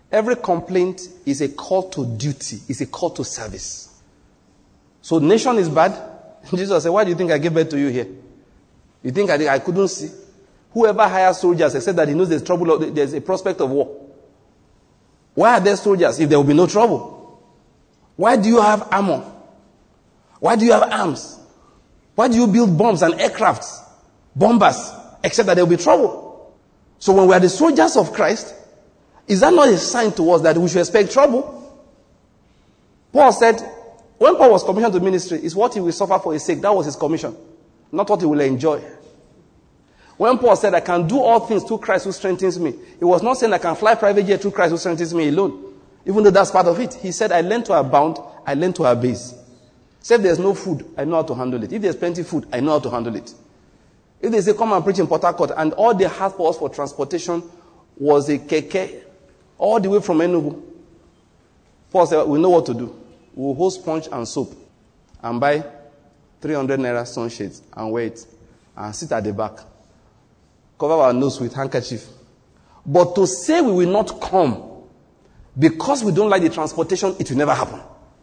Every complaint is a call to duty, is a call to service. So nation is bad. Jesus said, why do you think I gave birth to you here? You think I couldn't see? Whoever hires soldiers except that he knows there's trouble, there's a prospect of war. Why are there soldiers if there will be no trouble? Why do you have armor? Why do you have arms? Why do you build bombs and aircrafts, bombers, except that there will be trouble? So when we are the soldiers of Christ, is that not a sign to us that we should expect trouble? Paul said, when Paul was commissioned to ministry, it's what he will suffer for his sake. That was his commission, not what he will enjoy. When Paul said, I can do all things through Christ who strengthens me, he was not saying I can fly private jet through Christ who strengthens me alone, even though that's part of it. He said, I learned to abound, I learned to abase. Say if there's no food, I know how to handle it. If there's plenty of food, I know how to handle it. If they say, come and preach in Port Harcourt, and all they had for us for transportation was a keke, all the way from Enugu. Paul said, we know what to do. We'll hold sponge and soap, and buy 300 naira sunshades, and wait, and sit at the back. Cover our nose with handkerchief. But to say we will not come because we don't like the transportation, it will never happen.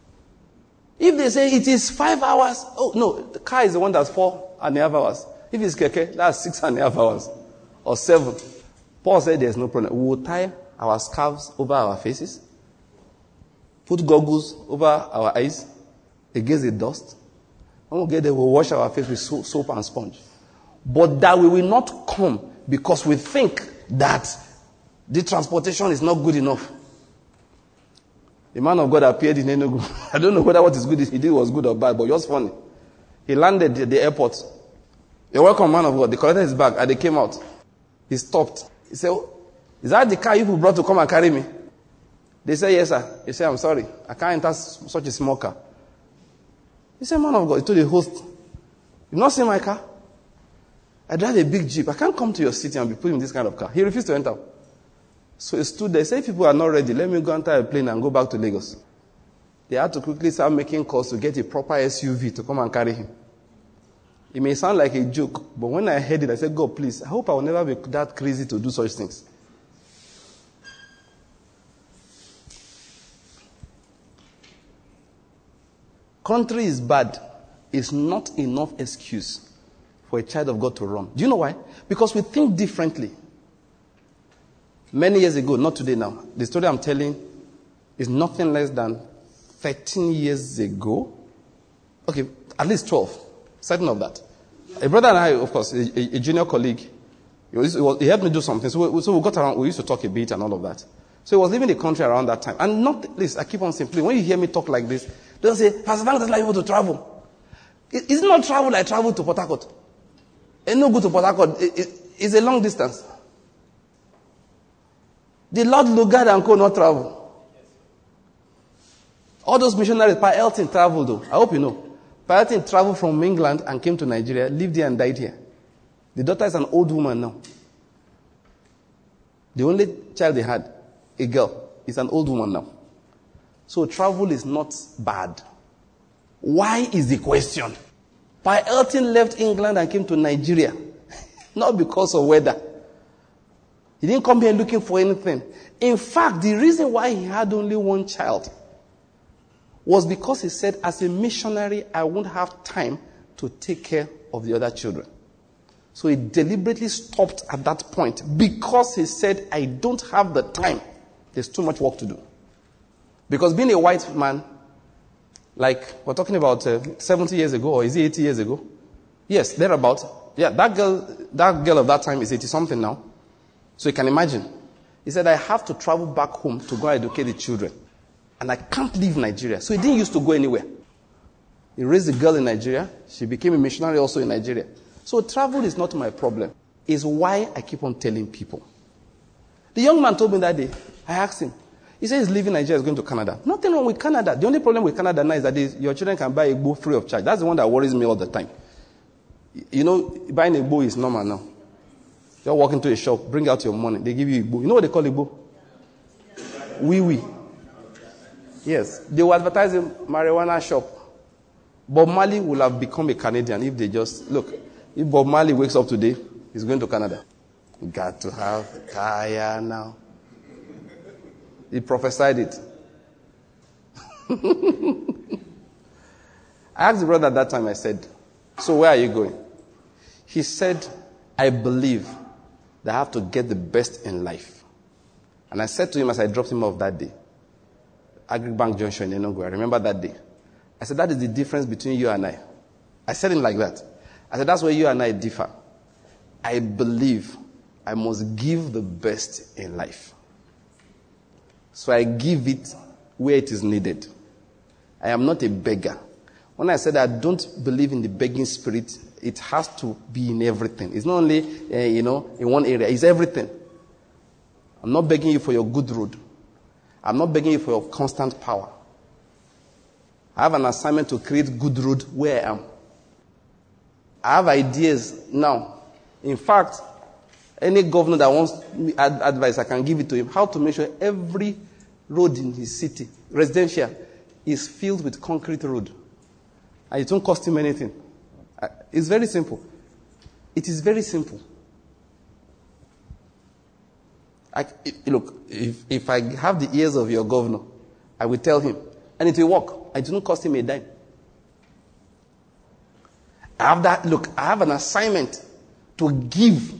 If they say it is 5 hours, oh no, the car is the one that's 4.5 hours. If it's keke, that's 6.5 hours or 7. Paul said there's no problem. We will tie our scarves over our faces, put goggles over our eyes against the dust. When we get there, we'll wash our face with soap and sponge. But that we will not come because we think that the transportation is not good enough. The man of God appeared in Enugu. I don't know whether what is good he did was good or bad, but it was funny. He landed at the airport. You're welcome, man of God. They collected his bag and they came out. He stopped. He said, is that the car you brought to come and carry me? They said, yes, sir. He said, I'm sorry. I can't enter such a small car. He said, man of God, he told the host, you've not seen my car? I drive a big Jeep. I can't come to your city and be put in this kind of car. He refused to enter. So he stood there. He said, if people are not ready, let me go enter a plane and go back to Lagos. They had to quickly start making calls to get a proper SUV to come and carry him. It may sound like a joke, but when I heard it, I said, God, please, I hope I will never be that crazy to do such things. Country is bad. It's not enough excuse for a child of God to run. Do you know why? Because we think differently. Many years ago, not today now, the story I'm telling is nothing less than 13 years ago. Okay, at least 12. Certain of that. A brother and I, of course, a junior colleague, he helped me do something. So we got around, we used to talk a bit and all of that. So he was leaving the country around that time. And not least, I keep on saying, please, when you hear me talk like this, don't say, Pastor Frank doesn't like people to travel. It's not travel like travel to Port Harcourt. It's no good to Port Harcourt. It's a long distance. The Lord Lugard and Co. not travel. All those missionaries, Pa Elton traveled though. I hope you know. Pa Elton traveled from England and came to Nigeria, lived here and died here. The daughter is an old woman now. The only child they had, a girl, is an old woman now. So travel is not bad. Why is the question? Pa Elton left England and came to Nigeria. Not because of weather. He didn't come here looking for anything. In fact, the reason why he had only one child was because he said, as a missionary, I won't have time to take care of the other children. So he deliberately stopped at that point because he said, I don't have the time. There's too much work to do. Because being a white man, like we're talking about 70 years ago, or is it 80 years ago? Yes, thereabout. Yeah, that girl of that time is 80 something now. So you can imagine. He said, I have to travel back home to go and educate the children. And I can't leave Nigeria. So he didn't used to go anywhere. He raised a girl in Nigeria. She became a missionary also in Nigeria. So travel is not my problem. It's why I keep on telling people. The young man told me that day, I asked him, he said he's leaving Nigeria, he's going to Canada. Nothing wrong with Canada. The only problem with Canada now is that your children can buy a bow free of charge. That's the one that worries me all the time. You know, buying a bow is normal now. You walk into a shop, bring out your money, they give you a bow. You know what they call a bow? Wee. Yes. They will advertise a marijuana shop. Bob Marley will have become a Canadian if they just, look, if Bob Marley wakes up today, he's going to Canada. You got to have a tire now. He prophesied it. I asked the brother at that time, I said, so where are you going? He said, I believe that I have to get the best in life. And I said to him as I dropped him off that day, Agribank Junction in Enugu, I remember that day. I said, that is the difference between you and I. I said it like that. I said, that's where you and I differ. I believe I must give the best in life. So I give it where it is needed. I am not a beggar. When I said I don't believe in the begging spirit, it has to be in everything. It's not only, in one area. It's everything. I'm not begging you for your good road. I'm not begging you for your constant power. I have an assignment to create good road where I am. I have ideas now. In fact, any governor that wants advice, I can give it to him. How to make sure every road in his city, residential, is filled with concrete road. And it won't cost him anything. It's very simple. It is very simple. Look, if I have the ears of your governor, I will tell him. And it will work. It won't cost him a dime. I have an assignment to give.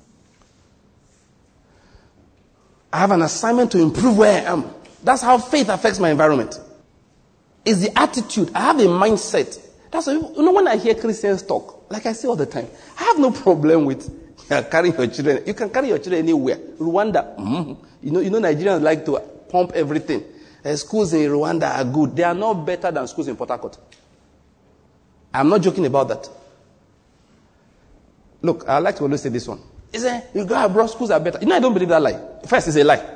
I have an assignment to improve where I am. That's how faith affects my environment. It's the attitude. I have a mindset. That's why, when I hear Christians talk, like I say all the time, I have no problem with carrying your children. You can carry your children anywhere. Rwanda, Nigerians like to pump everything. Schools in Rwanda are good. They are not better than schools in Port Harcourt. I'm not joking about that. Look, I like to always say this one. You go abroad, schools are better. I don't believe that lie. First, it's a lie.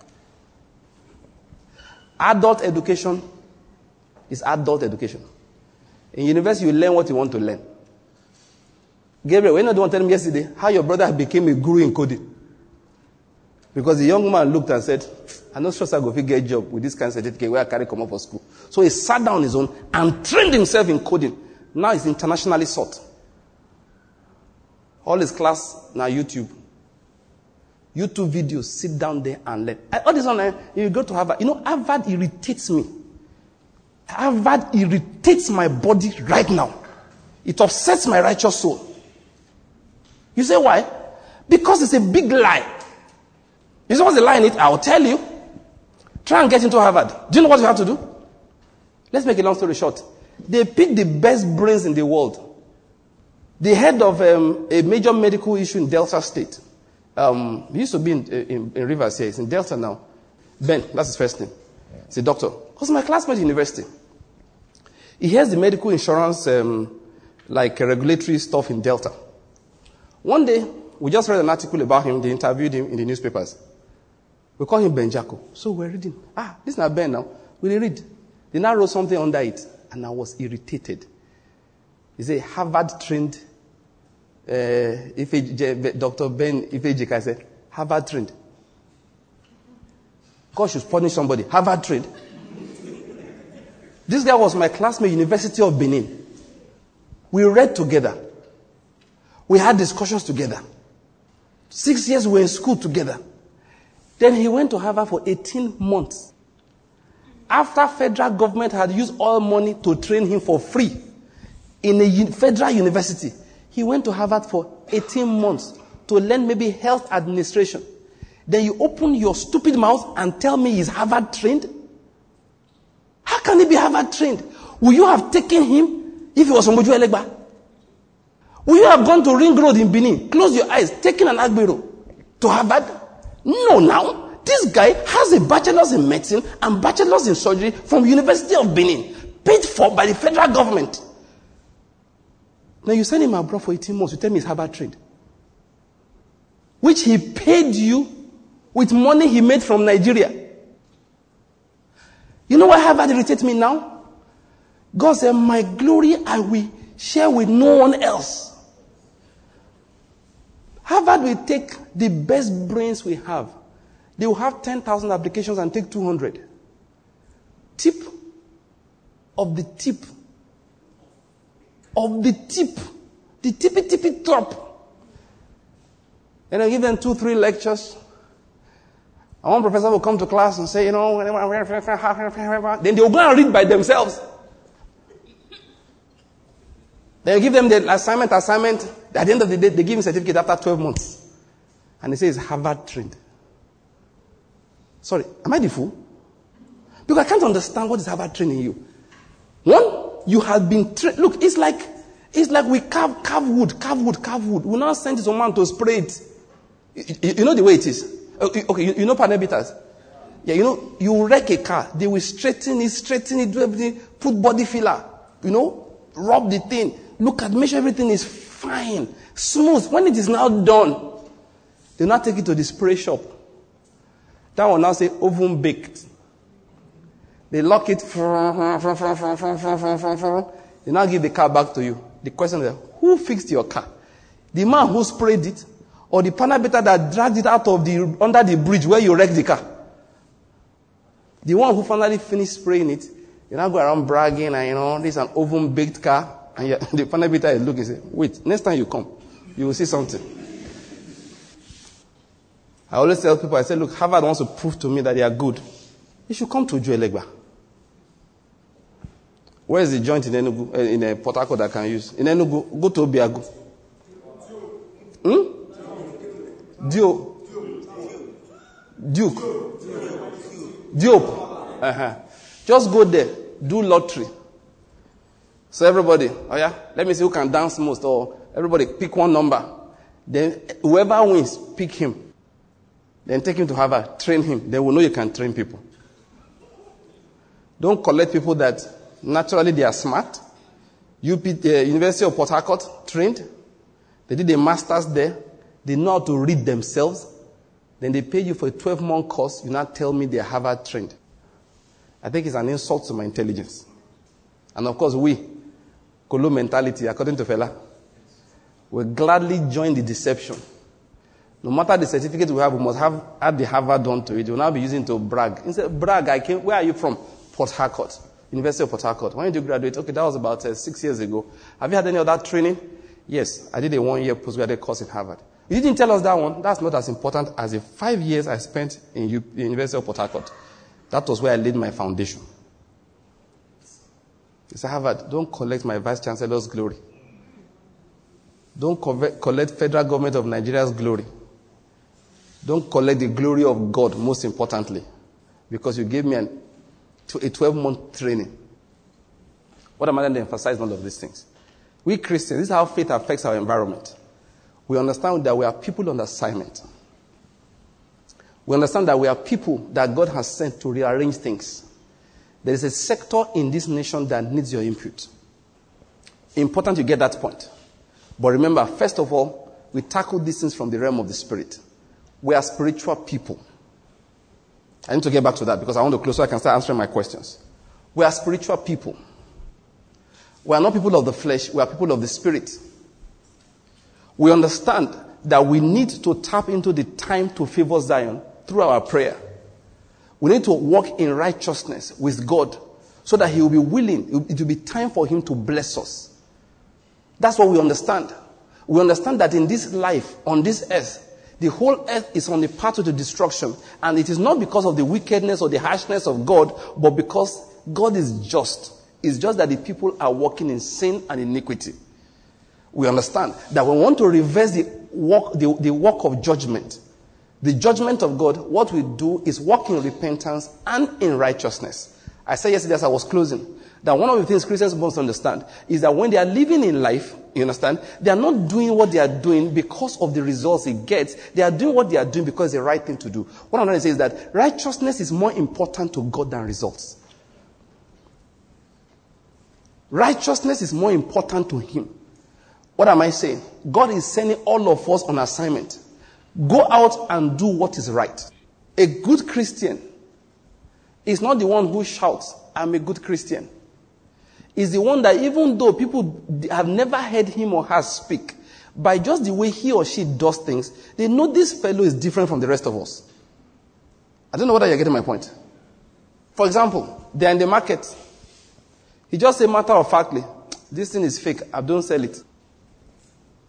Adult education is adult education. In university, you learn what you want to learn. Gabriel, when you don't tell me yesterday how your brother became a guru in coding. Because the young man looked and said, I'm not sure I go get a job with this kind of certificate where I carry come up for school. So he sat down on his own and trained himself in coding. Now he's internationally sought. All his class now YouTube. YouTube videos, sit down there and learn. All this online, you go to Harvard. Harvard irritates me. Harvard irritates my body right now. It upsets my righteous soul. You say why? Because it's a big lie. You say what's the lie in it? I'll tell you. Try and get into Harvard. Do you know what you have to do? Let's make a long story short. They pick the best brains in the world. The head of a major medical issue in Delta State. He used to be in Rivers here. He's in Delta now. Ben, that's his first name. He's a doctor. Because my classmate at university. He has the medical insurance, regulatory stuff in Delta. One day, we just read an article about him. They interviewed him in the newspapers. We call him Ben Jacko. So we're reading. This is not Ben now. We read. They now wrote something under it. And I was irritated. He's a Harvard-trained, Dr. Ben Ifejika said, Harvard-trained. God should punish somebody. Harvard-trained. This guy was my classmate, University of Benin. We read together. We had discussions together. 6 years we were in school together. Then he went to Harvard for 18 months. After federal government had used all money to train him for free in a federal university, he went to Harvard for 18 months to learn maybe health administration. Then you open your stupid mouth and tell me he's Harvard trained? How can he be Harvard trained? Will you have taken him if he was from Oju Elegba? Will you have gone to Ring Road in Benin, close your eyes, taken an Agbero to Harvard? No, now. This guy has a bachelor's in medicine and bachelor's in surgery from University of Benin, paid for by the federal government. Now you send him abroad for 18 months, you tell me he's Harvard trained. Which he paid you with money he made from Nigeria. You know why Harvard irritates me now? God said, my glory I will share with no one else. Harvard will take the best brains we have. They will have 10,000 applications and take 200. Tip of the tip. Of the tip. The tippy top. And I give them 2-3 lectures. And one professor will come to class and say, then they will go and read by themselves. They give them the assignment. At the end of the day, they give him a certificate after 12 months. And they say it's Harvard trained. Sorry, am I the fool? Because I can't understand what is Harvard training you. One, you have been trained. Look, it's like we carve wood. We now send it to man to spray it. You know the way it is. Okay, you know panel beaters? Yeah, you wreck a car. They will straighten it, do everything, put body filler, rub the thing. Look at, make sure everything is fine, smooth. When it is now done, they now take it to the spray shop. That will now say oven baked. They lock it. They now give the car back to you. The question is, who fixed your car? The man who sprayed it, or the panel beater that dragged it out of under the bridge where you wrecked the car? The one who finally finished spraying it, you now go around bragging and this is an oven baked car. And the panel beater is looking and say, wait, next time you come, you will see something. I always tell people, I say, look, Harvard wants to prove to me that they are good. You should come to Ojuelegba. Where is the joint in Enugu, in Port Harcourt that I can use? In Enugu, go to Obiago. Diop. Just go there, do lottery. So everybody, let me see who can dance most, or everybody pick one number. Then whoever wins, pick him. Then take him to Harvard, train him. They will know you can train people. Don't collect people that naturally they are smart. University of Port Harcourt, trained. They did a master's there. They know how to read themselves. Then they pay you for a 12-month course. You now tell me they are Harvard trained. I think it's an insult to my intelligence. And of course, Kolo mentality, according to Fela, will gladly join the deception. No matter the certificate we have, we must have add the Harvard done to it. We'll now be using it to brag. Instead, brag, where are you from? Port Harcourt, University of Port Harcourt. When did you graduate? Okay, that was about 6 years ago. Have you had any of that training? Yes, I did a 1-year postgraduate course in Harvard. You didn't tell us that one. That's not as important as the 5 years I spent in the University of Port Harcourt. That was where I laid my foundation. He said, Harvard, don't collect my Vice Chancellor's glory. Don't collect federal government of Nigeria's glory. Don't collect the glory of God, most importantly. Because you gave me a 12-month training. What am I going to emphasize in all of these things? We Christians, this is how faith affects our environment. We understand that we are people on assignment. We understand that we are people that God has sent to rearrange things. There is a sector in this nation that needs your input. Important you get that point. But remember, first of all, we tackle these things from the realm of the spirit. We are spiritual people. I need to get back to that because I want to close so I can start answering my questions. We are spiritual people. We are not people of the flesh. We are people of the spirit. We understand that we need to tap into the time to favor Zion through our prayer. We need to walk in righteousness with God so that He will be willing. It will be time for Him to bless us. That's what we understand. We understand that in this life, on this earth, the whole earth is on the path to the destruction. And it is not because of the wickedness or the harshness of God, but because God is just. It's just that the people are walking in sin and iniquity. We understand that we want to reverse the work of judgment. The judgment of God, what we do is walk in repentance and in righteousness. I said yesterday as I was closing, that one of the things Christians must understand is that when they are living in life, you understand, they are not doing what they are doing because of the results it gets. They are doing what they are doing because it's the right thing to do. What I'm trying to say is that righteousness is more important to God than results. Righteousness is more important to Him. What am I saying? God is sending all of us on assignment. Go out and do what is right. A good Christian is not the one who shouts, I'm a good Christian. Is the one that even though people have never heard him or her speak, by just the way he or she does things, they know this fellow is different from the rest of us. I don't know whether you're getting my point. For example, they're in the market. He just said matter of factly, this thing is fake, I don't sell it.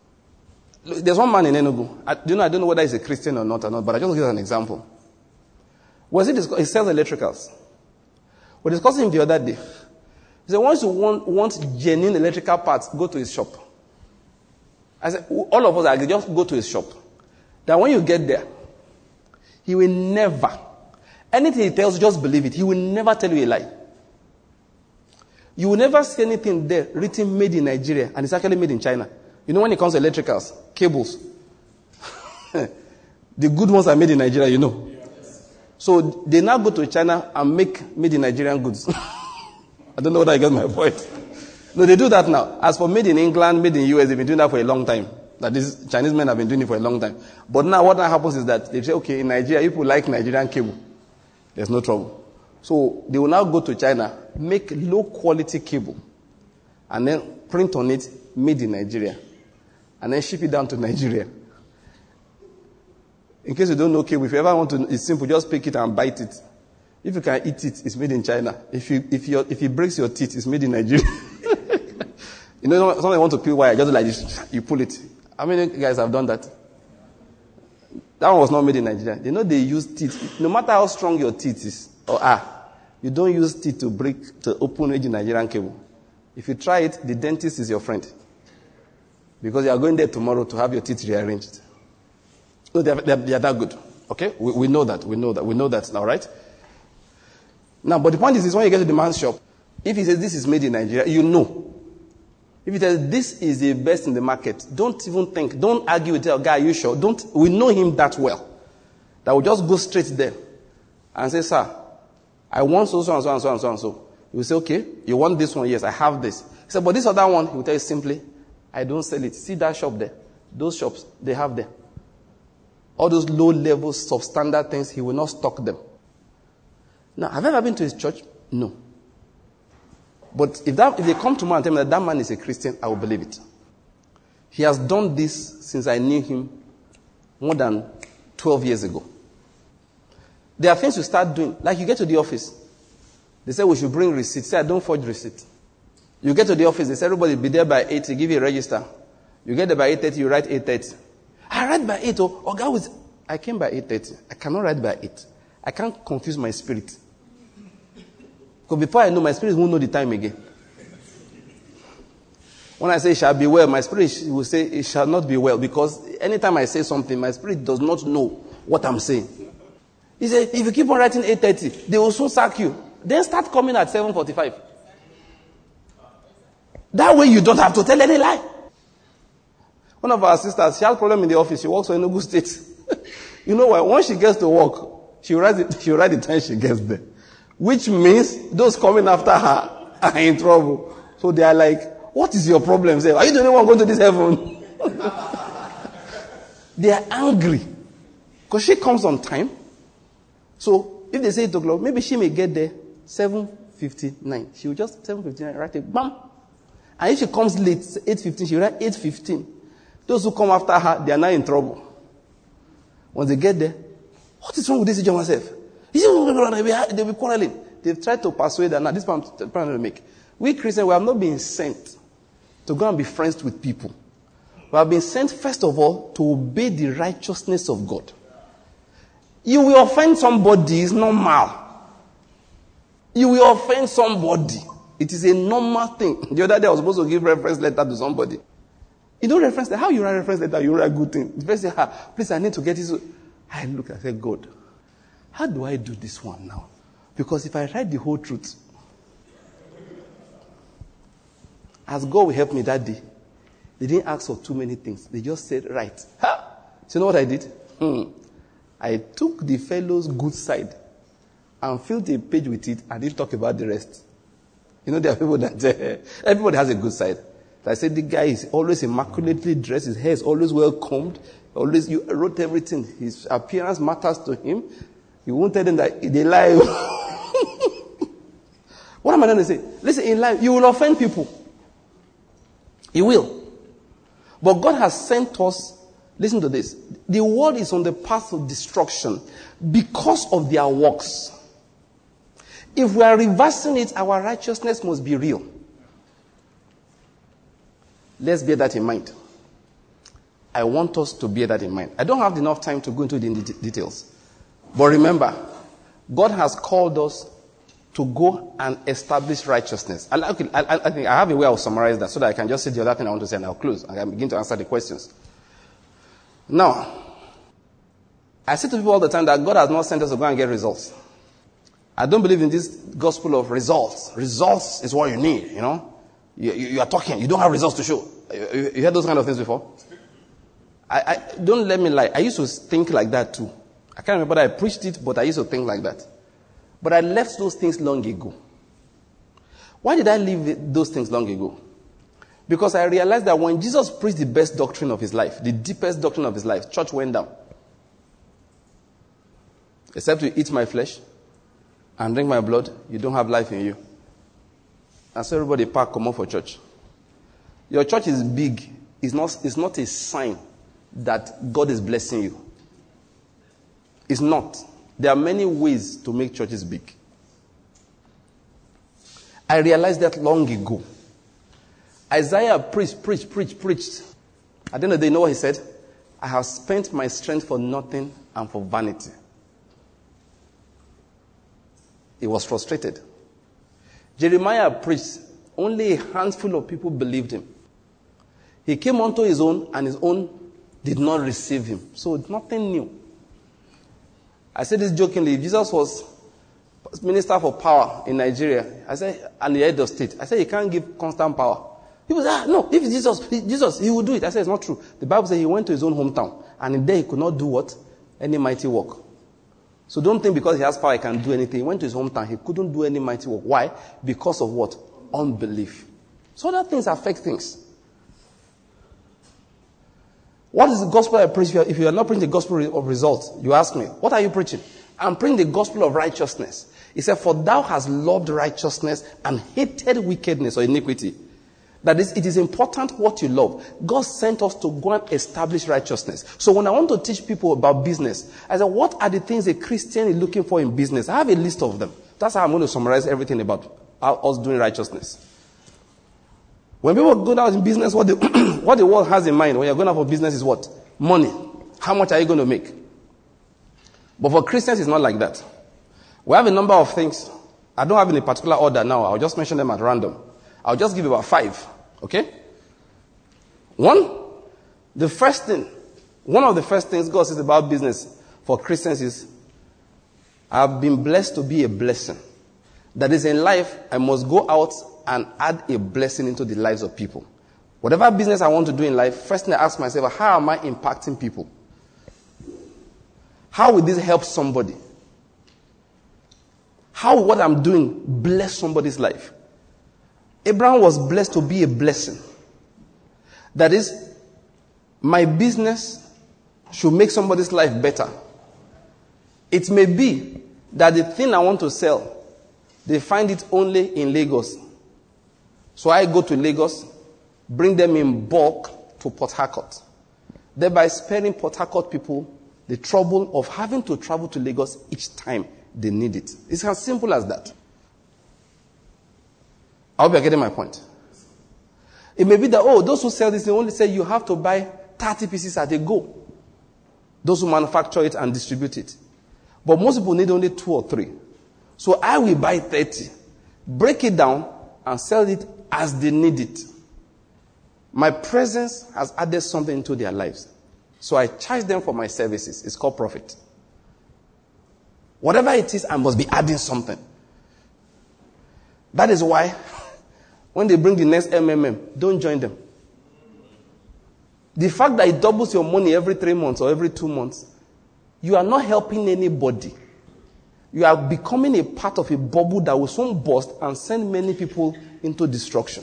Look, there's one man in Enugu. I don't know whether he's a Christian or not, but I just give you an example. He sells electricals. We're discussing him the other day. He said, once you want genuine electrical parts, go to his shop. I said, all of us agree, just go to his shop. Then when you get there, he will never, anything he tells you, just believe it. He will never tell you a lie. You will never see anything there written made in Nigeria, and it's actually made in China. You know when it comes to electricals, cables, the good ones are made in Nigeria, you know. So they now go to China and make made in Nigerian goods. I don't know whether I get my point. No, they do that now. As for made in England, made in US, they've been doing that for a long time. That these Chinese men have been doing it for a long time. But now what happens is that they say, okay, in Nigeria, people like Nigerian cable. There's no trouble. So they will now go to China, make low quality cable, and then print on it, made in Nigeria, and then ship it down to Nigeria. In case you don't know cable, if you ever want to, it's simple, just pick it and bite it. If you can eat it, it's made in China. If it breaks your teeth, it's made in Nigeria. You know, somebody want to peel wire, just like this, you pull it. How many guys have done that? That one was not made in Nigeria. They know they use teeth. No matter how strong your teeth is, or you don't use teeth to open made in Nigerian cable. If you try it, the dentist is your friend. Because you are going there tomorrow to have your teeth rearranged. No, they are that good. Okay? We know that. We know that now, right? Now, but the point is this, when you get to the man's shop, if he says this is made in Nigeria, you know. If he says this is the best in the market, don't even think, don't argue with the guy, are you sure? We know him that well. That will just go straight there and say, sir, I want so and so and so and so and so. He will say, okay, you want this one? Yes, I have this. He said, but this other one, he will tell you simply, I don't sell it. See that shop there? Those shops, they have there. All those low-level, substandard things, he will not stock them. Now, have I ever been to his church? No. But if they come to me and tell me that man is a Christian, I will believe it. He has done this since I knew him more than 12 years ago. There are things you start doing. Like you get to the office. They say we should bring receipts. Say, I don't forge receipt. You get to the office. They say everybody be there by 8. They give you a register. You get there by 8:30. You write 8:30. I write by 8. I came by 8:30. I cannot write by 8. I can't confuse my spirit. Because before I know, my spirit won't know the time again. When I say it shall be well, my spirit will say it shall not be well. Because anytime I say something, my spirit does not know what I'm saying. He said, if you keep on writing 8:30, they will soon sack you. Then start coming at 7:45. That way you don't have to tell any lie. One of our sisters, she has a problem in the office. She works for Enugu State. You know why? Once she gets to work, she'll write the time she gets there. Which means those coming after her are in trouble. So they are like, what is your problem? Say, are you the only one going to this heaven? They are angry. Because she comes on time. So if they say 8 o'clock, maybe she may get there 7:59. She will just 7:59 write it, bam. And if she comes late, 8:15, she will write 8:15. Those who come after her, they are now in trouble. When they get there, what is wrong with this John myself? They'll be quarreling. They've tried to persuade her. Now, this point I'm trying to make. We Christians, we have not been sent to go and be friends with people. We have been sent, first of all, to obey the righteousness of God. You will offend somebody, it's normal. You will offend somebody. It is a normal thing. The other day I was supposed to give reference letter to somebody. You don't reference letter. How you write reference letter? You write good thing. The person said, please, I need to get this. I look, I said, God, how do I do this one now? Because if I write the whole truth, as God will help me that day, they didn't ask for too many things. They just said, right. Ha! So you know what I did? I took the fellow's good side and filled a page with it and didn't talk about the rest. You know, there are people that, everybody has a good side. I said, the guy is always immaculately dressed. His hair is always well combed. You wrote everything. His appearance matters to him. You won't tell them that they lie. What am I going to say? Listen, in life, you will offend people. You will. But God has sent us, listen to this. The world is on the path of destruction because of their works. If we are reversing it, our righteousness must be real. Let's bear that in mind. I want us to bear that in mind. I don't have enough time to go into the details. But remember, God has called us to go and establish righteousness. I think I have a way I'll summarize that so that I can just say the other thing I want to say and I'll close and I begin to answer the questions. Now, I say to people all the time that God has not sent us to go and get results. I don't believe in this gospel of results. Results is what you need, you know. You are talking, you don't have results to show. You heard those kind of things before? I don't let me lie. I used to think like that too. I can't remember that I preached it, but I used to think like that. But I left those things long ago. Why did I leave those things long ago? Because I realized that when Jesus preached the best doctrine of his life, the deepest doctrine of his life, church went down. Except you eat my flesh and drink my blood, you don't have life in you. And so everybody pack, come out for church. Your church is big. It's not a sign that God is blessing you. It's not. There are many ways to make churches big. I realized that long ago. Isaiah preached. At the end of the day, you know what he said? I have spent my strength for nothing and for vanity. He was frustrated. Jeremiah preached. Only a handful of people believed him. He came onto his own, and his own did not receive him. So nothing new. I said this jokingly. If Jesus was minister for power in Nigeria, I said, and the head of state, I said, he can't give constant power. People say, no, if Jesus, he will do it. I said, it's not true. The Bible says he went to his own hometown, and in there he could not do what? Any mighty work. So don't think because he has power he can do anything. He went to his hometown, he couldn't do any mighty work. Why? Because of what? Unbelief. So other things affect things. What is the gospel I preach? If you are not preaching the gospel of results, you ask me, what are you preaching? I'm preaching the gospel of righteousness. He said, for thou hast loved righteousness and hated wickedness or iniquity. That is, it is important what you love. God sent us to go and establish righteousness. So when I want to teach people about business, I said, what are the things a Christian is looking for in business? I have a list of them. That's how I'm going to summarize everything about us doing righteousness. When people go out in business, what the world has in mind when you're going out for business is what? Money. How much are you going to make? But for Christians, it's not like that. We have a number of things. I don't have any particular order now. I'll just mention them at random. I'll just give about 5. Okay? One of the first things God says about business for Christians is, I've been blessed to be a blessing. That is, in life, I must go out and add a blessing into the lives of people. Whatever business I want to do in life, first thing I ask myself, how am I impacting people? How will this help somebody? How will what I'm doing bless somebody's life? Abraham was blessed to be a blessing. That is, my business should make somebody's life better. It may be that the thing I want to sell, they find it only in Lagos. So I go to Lagos, bring them in bulk to Port Harcourt, thereby sparing Port Harcourt people the trouble of having to travel to Lagos each time they need it. It's as simple as that. I hope you're getting my point. It may be that, those who sell this, they only say you have to buy 30 pieces at a go. Those who manufacture it and distribute it. But most people need only 2 or 3. So I will buy 30, break it down, and sell it as they need it. My presence has added something into their lives. So I charge them for my services. It's called profit. Whatever it is, I must be adding something. That is why, when they bring the next MMM, don't join them. The fact that it doubles your money every 3 months or every 2 months, you are not helping anybody. You are becoming a part of a bubble that will soon burst and send many people into destruction.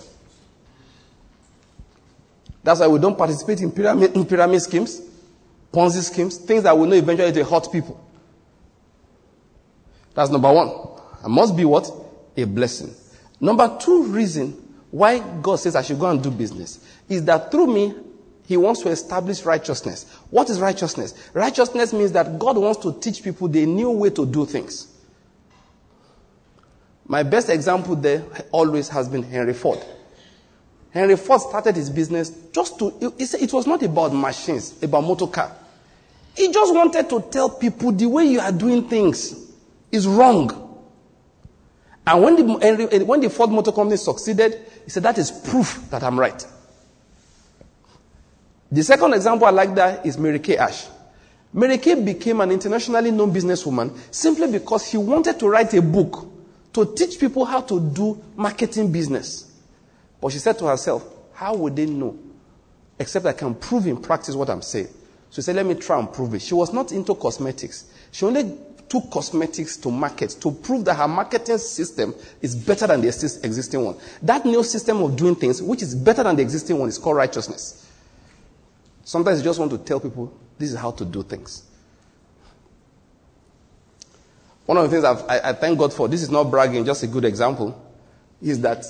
That's why we don't participate in pyramid schemes, Ponzi schemes, things that will know eventually to hurt people. That's number 1. I must be what? A blessing. Number 2 reason why God says I should go and do business is that through me, He wants to establish righteousness. What is righteousness? Righteousness means that God wants to teach people the new way to do things. My best example there always has been Henry Ford. Henry Ford started his business it was not about machines, about motor car. He just wanted to tell people the way you are doing things It's wrong. And when the Ford Motor Company succeeded, he said, that is proof that I'm right. The second example I like that is Mary Kay Ash. Mary Kay became an internationally known businesswoman simply because she wanted to write a book to teach people how to do marketing business. But she said to herself, how would they know? Except I can prove in practice what I'm saying. So she said, let me try and prove it. She was not into cosmetics. She only took cosmetics to market to prove that her marketing system is better than the existing one. That new system of doing things, which is better than the existing one, is called righteousness. Sometimes you just want to tell people, this is how to do things. One of the things I thank God for, this is not bragging, just a good example, is that,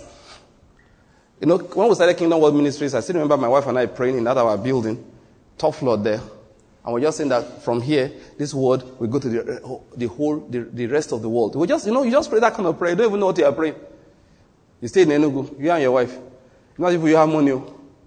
when we started Kingdom World Ministries, I still remember my wife and I praying in that our building, top floor there, and we're just saying that from here, this word will go to the rest of the world. We just, you just pray that kind of prayer. You don't even know what you are praying. You stay in Enugu, you and your wife. Not if you have money.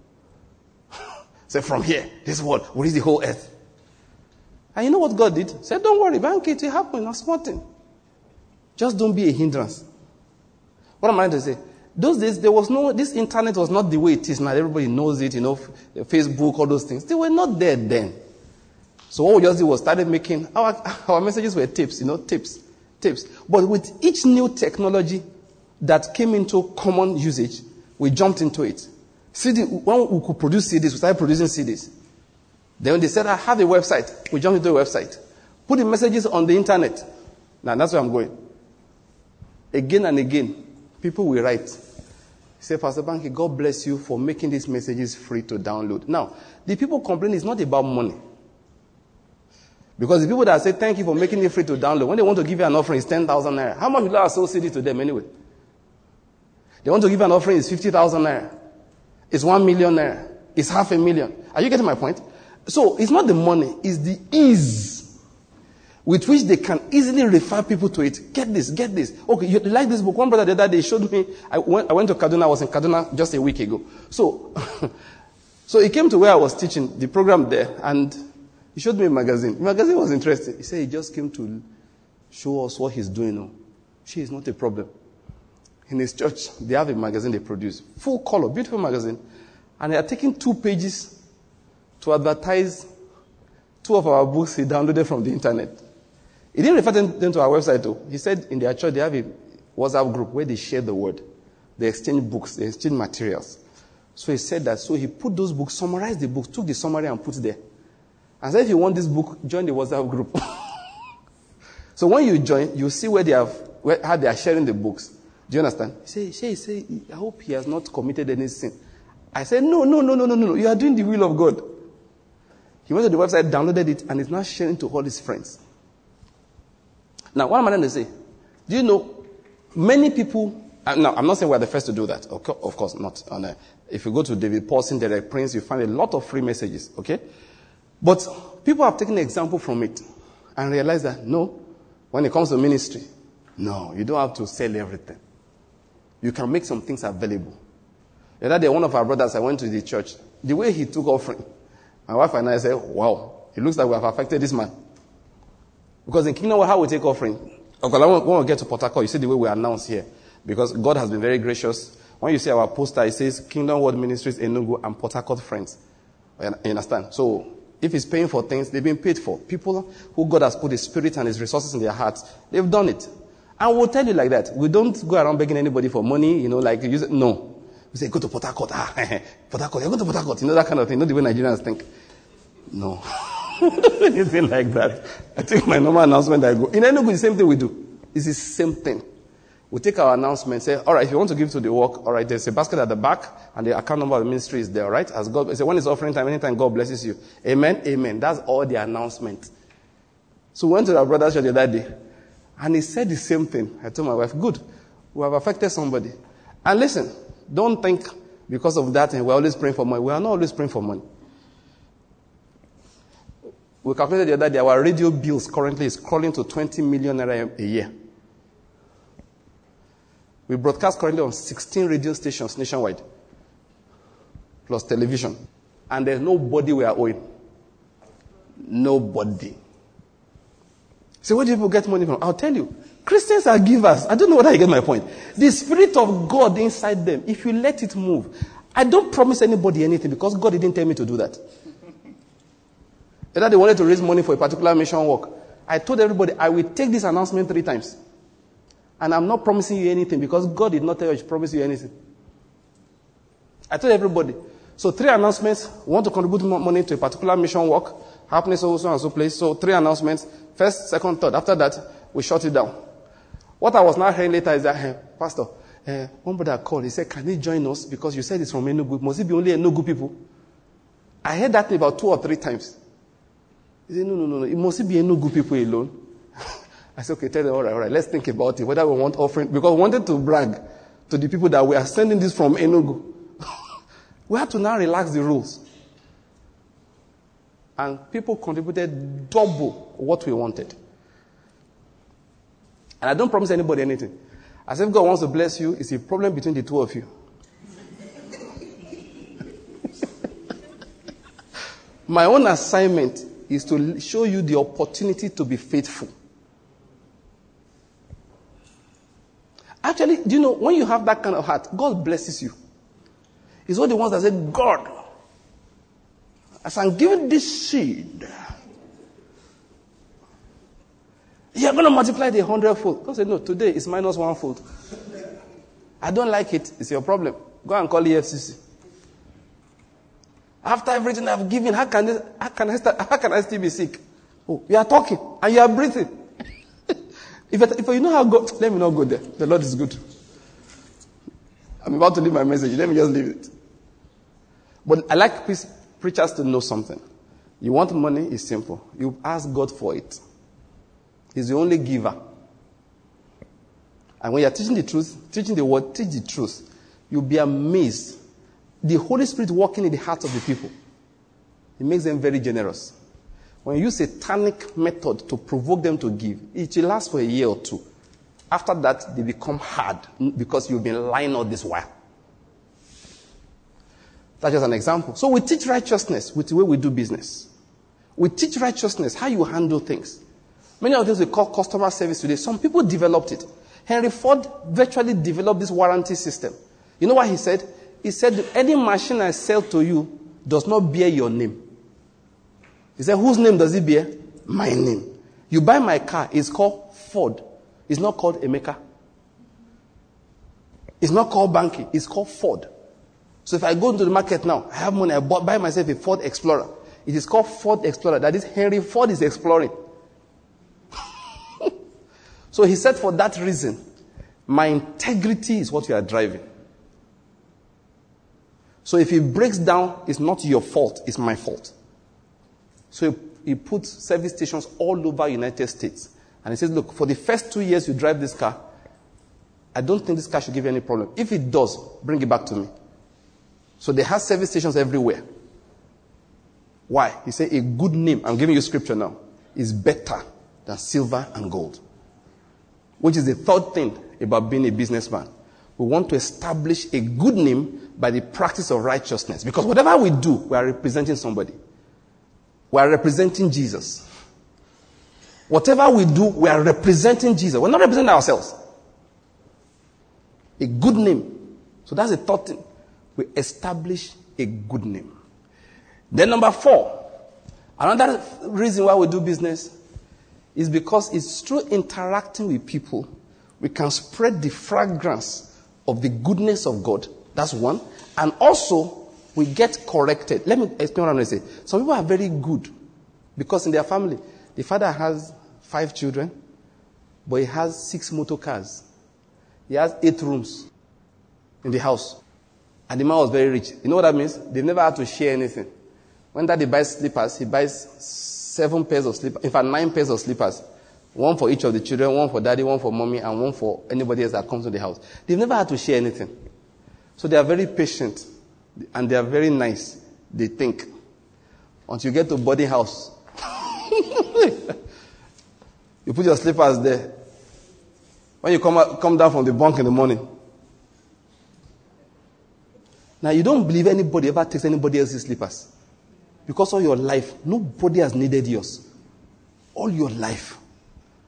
Say, from here, this word will reach the whole earth. And you know what God did? He said, don't worry, bank it will happen, not small thing. Just don't be a hindrance. What am I trying to say? Those days, this internet was not the way it is now. Everybody knows it, Facebook, all those things. They were not there then. So what we just did was started making, our messages were tips. But with each new technology that came into common usage, we jumped into it. When we could produce CDs, we started producing CDs. Then when they said, I have a website, we jumped into a website. Put the messages on the internet. Now that's where I'm going. Again and again, people will write. Say, Pastor Banky, God bless you for making these messages free to download. Now, the people complain is not about money. Because the people that say, thank you for making it free to download, when they want to give you an offering, it's 10,000 naira. How much will I associate to them anyway? They want to give you an offering, it's 50,000 naira. It's 1 million naira. It's 500,000. Are you getting my point? So, it's not the money, it's the ease with which they can easily refer people to it. Get this. Okay, you like this book? One brother the other day showed me, I went to Kaduna, I was in Kaduna just a week ago. So he came to where I was teaching the program there, and he showed me a magazine. The magazine was interesting. He said he just came to show us what he's doing. She is not a problem. In his church, they have a magazine they produce. Full color, beautiful magazine. And they are taking 2 pages to advertise 2 of our books he downloaded from the internet. He didn't refer them to our website though. He said in their church they have a WhatsApp group where they share the word. They exchange books, they exchange materials. So he said that, so he put those books, summarized the books, took the summary and put there. And said if you want this book, join the WhatsApp group. So when you join, you see how they are sharing the books. Do you understand? He say, I hope he has not committed any sin. I said, no. You are doing the will of God. He went to the website, downloaded it, and is now sharing to all his friends. Now, what am I going to say? Do you know, many people, now I'm not saying we're the first to do that. Of course not. If you go to David Paulson, Derek Prince, you find a lot of free messages, okay? But people have taken an example from it and realized that, no, when it comes to ministry, no, you don't have to sell everything. You can make some things available. The other day, one of our brothers, I went to the church. The way he took offering, my wife and I said, wow, it looks like we have affected this man. Because in Kingdom, how we take offering? Okay, when we get to Port Harcourt, you see the way we announce here. Because God has been very gracious. When you see our poster, it says Kingdom World Ministries, Enugu, and Port Harcourt Friends. You understand? So, if he's paying for things, they've been paid for. People who God has put his spirit and his resources in their hearts, they've done it. And we'll tell you like that. We don't go around begging anybody for money, no. We say, go to Port Harcourt. Port Harcourt, you go to Port Harcourt. That kind of thing. Not the way Nigerians think. No. Anything like that. I think my normal announcement I go. In Enugu, the same thing we do. It's the same thing. We take our announcement, say, all right, if you want to give to the work, all right, there's a basket at the back, and the account number of the ministry is there, all right? As God, say, when it's offering time, anytime God blesses you. Amen, amen. That's all the announcement. So we went to our brother's church the other day, and he said the same thing. I told my wife, good, we have affected somebody. And listen, don't think because of that, we're always praying for money. We are not always praying for money. We calculated the other day, our radio bills currently is crawling to 20 million naira a year. We broadcast currently on 16 radio stations nationwide, plus television. And there's nobody we are owing. Nobody. So where do people get money from? I'll tell you. Christians are givers. I don't know whether you get my point. The Spirit of God inside them, if you let it move. I don't promise anybody anything because God didn't tell me to do that. Whether they wanted to raise money for a particular mission work, I told everybody, I will take this announcement 3 times. And I'm not promising you anything because God did not tell you to promise you anything. I told everybody. So 3 announcements. We want to contribute money to a particular mission work happening so and so place. So 3 announcements. First, second, third. After that, we shut it down. What I was now hearing later is that, hey, Pastor, one brother called. He said, can he join us? Because you said it's from Enugu. Must it be only Enugu people? I heard that about 2 or 3 times. He said, no. It must be Enugu people alone. I said, okay, tell them, all right, let's think about it. Whether we want offering. Because we wanted to brag to the people that we are sending this from Enugu. We had to now relax the rules. And people contributed double what we wanted. And I don't promise anybody anything. As if God wants to bless you, it's a problem between the 2 of you. My own assignment is to show you the opportunity to be faithful. Actually, do you know, when you have that kind of heart, God blesses you. He's one of the ones that said, God, as I'm giving this seed, you're going to multiply the 100-fold. God said, no, today it's minus 1-fold. I don't like it. It's your problem. Go and call EFCC. After everything I've given, how can I still be sick? Oh, you are talking and you are breathing. If you know how God, let me not go there. The Lord is good. I'm about to leave my message. Let me just leave it. But I like preachers to know something. You want money, it's simple. You ask God for it. He's the only giver. And when you're teaching the truth, teaching the word, teach the truth. You'll be amazed. The Holy Spirit working in the hearts of the people. It makes them very generous. When you use a satanic method to provoke them to give, it will last for a year or 2. After that, they become hard because you've been lying all this while. That's just an example. So we teach righteousness with the way we do business. We teach righteousness, how you handle things. Many of things we call customer service today. Some people developed it. Henry Ford virtually developed this warranty system. You know what he said? He said, any machine I sell to you does not bear your name. He said, whose name does it bear? My name. You buy my car, it's called Ford. It's not called Emeka. It's not called Banky. It's called Ford. So if I go into the market now, I have money, I buy myself a Ford Explorer. It is called Ford Explorer. That is, Henry Ford is exploring. So he said, for that reason, my integrity is what you are driving. So if it breaks down, it's not your fault, it's my fault. So he puts service stations all over United States. And he says, look, for the first 2 years you drive this car, I don't think this car should give you any problem. If it does, bring it back to me. So they have service stations everywhere. Why? He said, a good name, I'm giving you scripture now, is better than silver and gold. Which is the third thing about being a businessman. We want to establish a good name by the practice of righteousness. Because whatever we do, we are representing somebody. We are representing Jesus. Whatever we do, we are representing Jesus. We're not representing ourselves. A good name. So that's the third thing. We establish a good name. Then number 4. Another reason why we do business is because it's through interacting with people, we can spread the fragrance of the goodness of God. That's one. And also, we get corrected. Let me explain what I'm going to say. Some people are very good because in their family, the father has 5 children, but he has 6 motor cars. He has 8 rooms in the house. And the man was very rich. You know what that means? They've never had to share anything. When daddy buys slippers, he buys 7 pairs of slippers. In fact, 9 pairs of slippers. One for each of the children, one for daddy, one for mommy, and one for anybody else that comes to the house. They've never had to share anything. So they are very patient. And they are very nice. They think. Until you get to boarding house. You put your slippers there. When you come down from the bunk in the morning. Now you don't believe anybody ever takes anybody else's slippers. Because all your life, nobody has needed yours. All your life.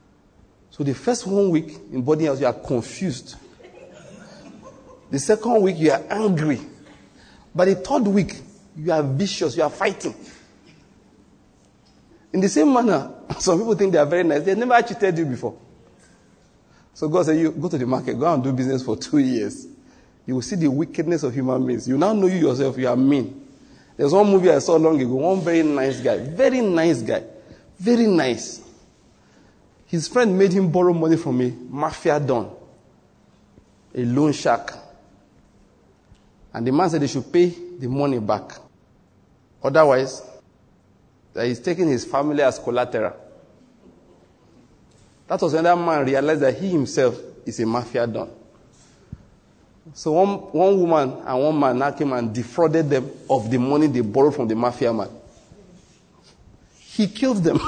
So the first 1 week in boarding house, you are confused. The second week, you are angry. By the third week, you are vicious, you are fighting. In the same manner, some people think they are very nice. They never cheated you before. So God said, you go to the market, go and do business for 2 years. You will see the wickedness of human beings. You now know you yourself, you are mean. There's one movie I saw long ago, one very nice guy, very nice. His friend made him borrow money from a mafia don, a loan shark. And the man said they should pay the money back. Otherwise, that he's taking his family as collateral. That was when that man realized that he himself is a mafia don. So one woman and one man now came and defrauded them of the money they borrowed from the mafia man. He killed them.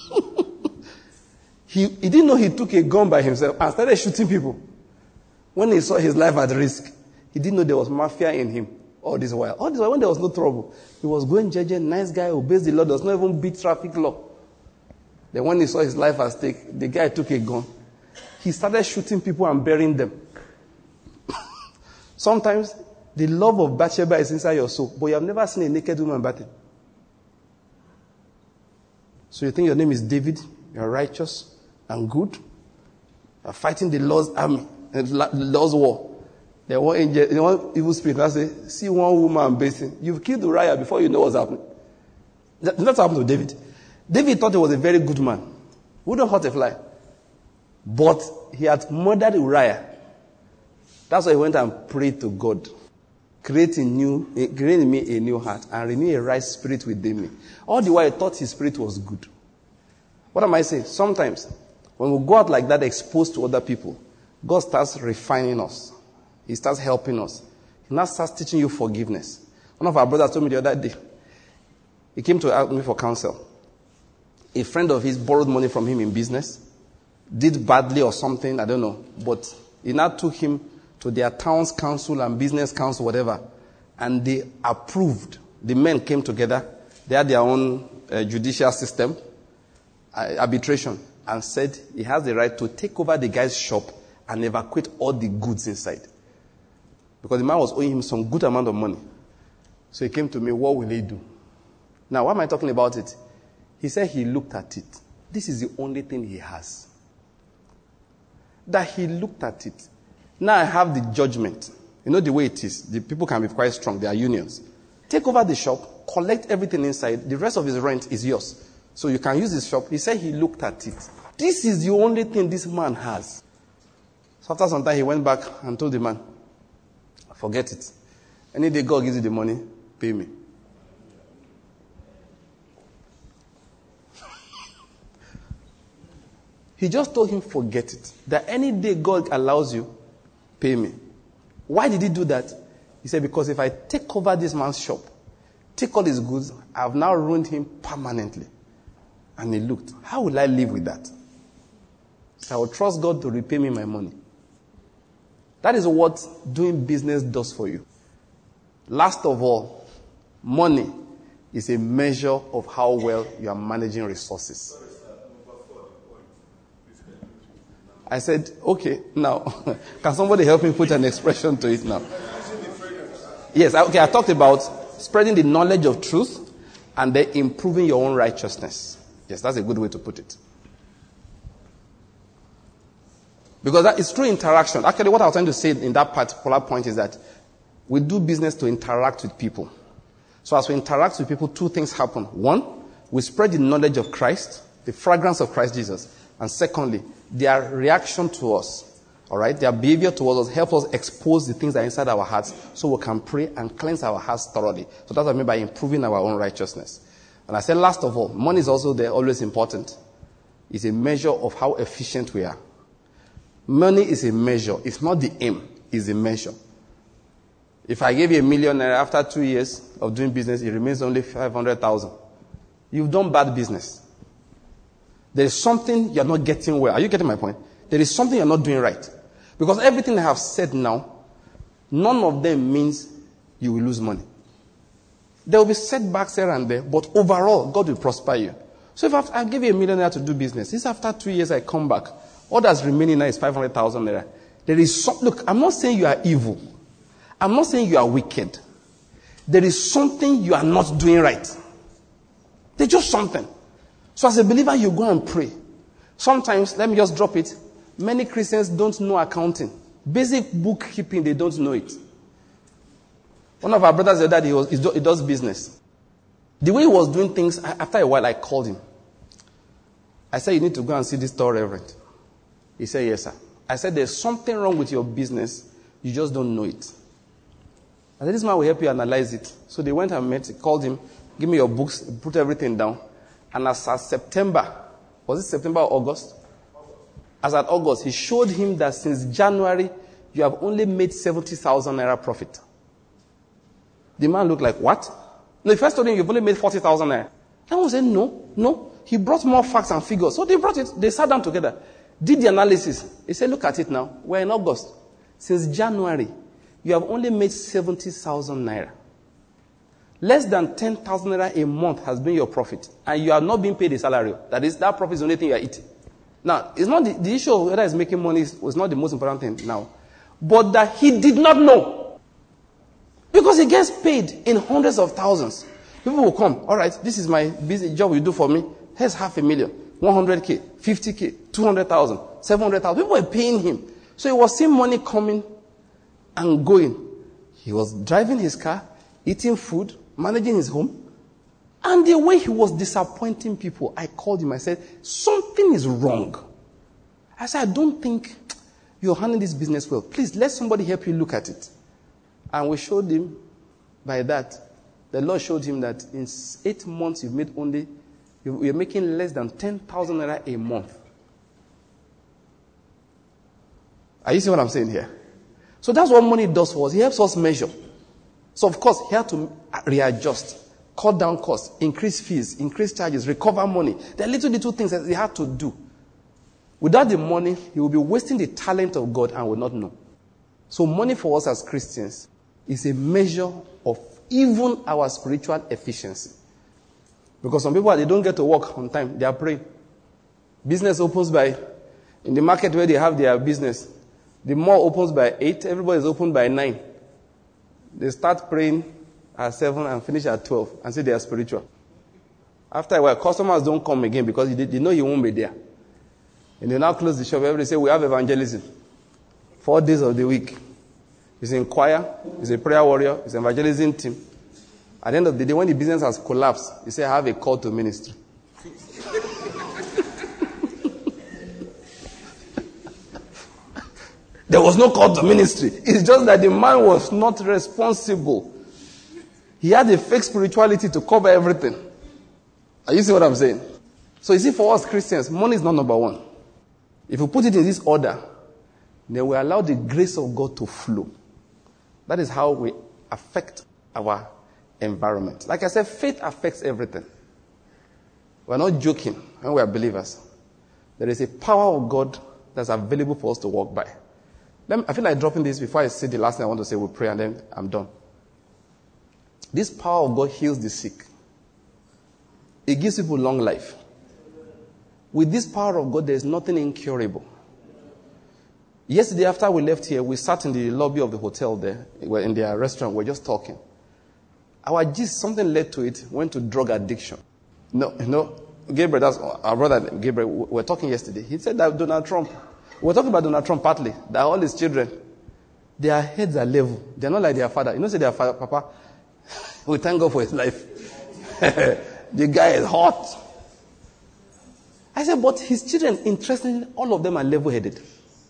He didn't know he took a gun by himself and started shooting people. When he saw his life at risk, he didn't know there was mafia in him all this while. All this while when there was no trouble, he was going jeje, nice guy, obeys the law, does not even beat traffic law. Then when he saw his life at stake, the guy took a gun. He started shooting people and burying them. Sometimes the love of Bathsheba is inside your soul, but you have never seen a naked woman bathing. So you think your name is David, you are righteous and good, you are fighting the Lord's army, the Lord's war. Then one angel, one evil spirit now say, see one woman bathing. You've killed Uriah before you know what's happening. That's what happened to David. David thought he was a very good man. Wouldn't hurt a fly. But he had murdered Uriah. That's why he went and prayed to God. Create in me a new heart and renew a right spirit within me. All the while he thought his spirit was good. What am I saying? Sometimes when we go out like that exposed to other people, God starts refining us. He starts helping us. He now starts teaching you forgiveness. One of our brothers told me the other day, he came to ask me for counsel. A friend of his borrowed money from him in business, did badly or something, I don't know, but he now took him to their town's council and business council, whatever, and they approved. The men came together, they had their own judicial system, arbitration, and said he has the right to take over the guy's shop and evacuate all the goods inside. Because the man was owing him some good amount of money. So he came to me, what will he do? Now, why am I talking about it? He said he looked at it. This is the only thing he has. That he looked at it. Now I have the judgment. You know the way it is. The people can be quite strong. They are unions. Take over the shop, collect everything inside. The rest of his rent is yours. So you can use his shop. He said he looked at it. This is the only thing this man has. So after some time, he went back and told the man, forget it. Any day God gives you the money, pay me. He just told him, forget it. That any day God allows you, pay me. Why did he do that? He said, because if I take over this man's shop, take all his goods, I've now ruined him permanently. And he looked, how will I live with that? So I will trust God to repay me my money. That is what doing business does for you. Last of all, money is a measure of how well you are managing resources. I said, okay, now, can somebody help me put an expression to it now? Yes, okay, I talked about spreading the knowledge of truth and then improving your own righteousness. Yes, that's a good way to put it. Because that is through interaction. Actually, what I was trying to say in that particular point is that we do business to interact with people. So as we interact with people, two things happen. One, we spread the knowledge of Christ, the fragrance of Christ Jesus. And secondly, their reaction to us, all right, their behavior towards us helps us expose the things that are inside our hearts so we can pray and cleanse our hearts thoroughly. So that's what I mean by improving our own righteousness. And I said, last of all, money is also there, always important. It's a measure of how efficient we are. Money is a measure. It's not the aim. It's a measure. If I gave you $1 million after 2 years of doing business, it remains only 500,000. You've done bad business. There is something you're not getting well. Are you getting my point? There is something you're not doing right. Because everything I have said now, none of them means you will lose money. There will be setbacks here and there, but overall, God will prosper you. So if I give you $1 million to do business, this after 2 years I come back, All that's remaining now is 500,000 naira. There is some, look, I'm not saying you are evil. I'm not saying you are wicked. There is something you are not doing right. There's just something. So as a believer, you go and pray. Sometimes, let me just drop it. Many Christians don't know accounting. Basic bookkeeping, they don't know it. One of our brothers said that he does business. The way he was doing things, after a while, I called him. I said, you need to go and see this store reverend. He said, yes, sir. I said, there's something wrong with your business. You just don't know it. I said, this man will help you analyze it. So they went and met, called him, give me your books, put everything down. And as at September, was it September or August? As at August, he showed him that since January, you have only made 70,000 naira profit. The man looked like, what? No, he first told him you've only made 40,000 naira. That one said, no. He brought more facts and figures. So they brought it, they sat down together, did the analysis. He said, look at it now. We're in August. Since January, you have only made 70,000 naira. Less than 10,000 naira a month has been your profit. And you are not being paid a salary. That is, that profit is the only thing you are eating. Now, it's not the issue of whether he's making money was not the most important thing now. But that he did not know. Because he gets paid in hundreds of thousands. People will come. All right, this is my busy job you do for me. Here's 500,000, 100K, 50K, 200,000, 700,000. People were paying him. So he was seeing money coming and going. He was driving his car, eating food, managing his home. And the way he was disappointing people, I called him. I said, something is wrong. I said, I don't think you're handling this business well. Please, let somebody help you look at it. And we showed him by that. The Lord showed him that in 8 months you're making less than 10,000 naira a month. Are you seeing what I'm saying here? So that's what money does for us. It helps us measure. So of course, he had to readjust, cut down costs, increase fees, increase charges, recover money. There are little things that he had to do. Without the money, he will be wasting the talent of God and will not know. So money for us as Christians is a measure of even our spiritual efficiency. Because some people, they don't get to work on time. They are praying. Business opens in the market where they have their business, the mall opens by 8, everybody is open by 9. They start praying at 7 and finish at 12 and say they are spiritual. After a while, customers don't come again because they know you won't be there. And they now close the shop. Everybody say, we have evangelism. 4 days of the week. He's in choir, he's a prayer warrior, he's an evangelism team. At the end of the day, when the business has collapsed, he say, I have a call to ministry. There was no call to ministry. It's just that the man was not responsible. He had a fake spirituality to cover everything. Are you see what I'm saying? So you see, for us Christians, money is not number one. If we put it in this order, then we allow the grace of God to flow. That is how we affect our environment. Like I said, faith affects everything. We're not joking when we are believers. There is a power of God that's available for us to walk by. I feel like dropping this before I say the last thing I want to say. We'll pray and then I'm done. This power of God heals the sick. It gives people long life. With this power of God, there is nothing incurable. Yesterday, after we left here, we sat in the lobby of the hotel there, in their restaurant, we're just talking. Our gist, something led to it, went to drug addiction. Gabriel, that's our brother Gabriel, we were talking yesterday. He said that Donald Trump, we're talking about Donald Trump partly, that all his children, their heads are level. They're not like their father. You know, say their father, Papa, we thank God for his life. The guy is hot. I said, but his children, interestingly, all of them are level-headed.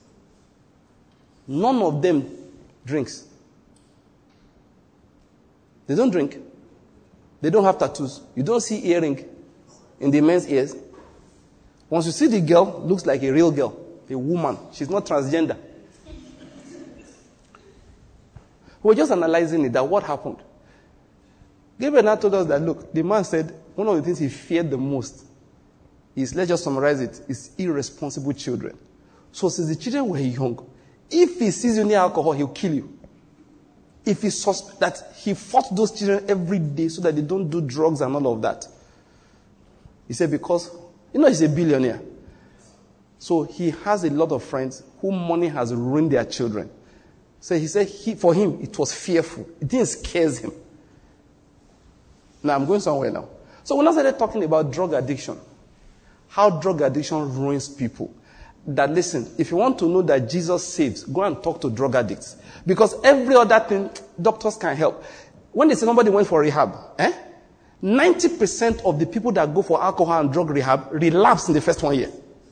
None of them drinks. They don't drink. They don't have tattoos. You don't see earring in the men's ears. Once you see the girl, looks like a real girl, a woman. She's not transgender. We're just analyzing it, that what happened. Gabriel now told us that, look, the man said one of the things he feared the most is, let's just summarize it, is irresponsible children. So since the children were young, if he sees you near alcohol, he'll kill you. If he suspects that he fought those children every day so that they don't do drugs and all of that. He said because, he's a billionaire. So he has a lot of friends whose money has ruined their children. So he said for him, it was fearful. It didn't scare him. Now I'm going somewhere now. So when I started talking about drug addiction, how drug addiction ruins people, that listen, if you want to know that Jesus saves, go and talk to drug addicts. Because every other thing, doctors can help. When they say somebody went for rehab, 90% of the people that go for alcohol and drug rehab relapse in the first 1 year.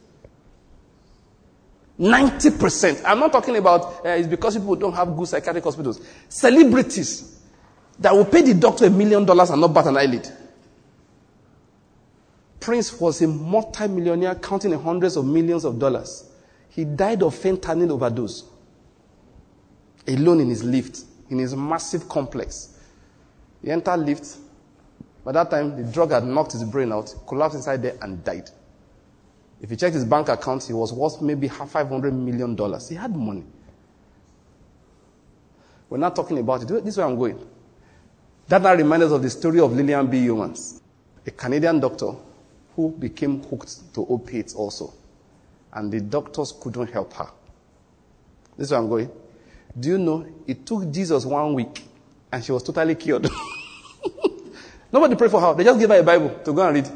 90%. I'm not talking about it's because people don't have good psychiatric hospitals. Celebrities that will pay the doctor $1 million and not bat an eyelid. Prince was a multi-millionaire counting in hundreds of millions of dollars. He died of fentanyl overdose. Alone in his lift, in his massive complex. He entered lift. By that time, the drug had knocked his brain out, collapsed inside there and died. If you check his bank account, he was worth maybe $500 million. He had money. We're not talking about it. This is where I'm going. That now reminds us of the story of Lillian B. Yeomans, a Canadian doctor who became hooked to opiates also. And the doctors couldn't help her. This is where I'm going. Do you know, it took Jesus 1 week and she was totally cured. Nobody prayed for her. They just gave her a Bible to go and read.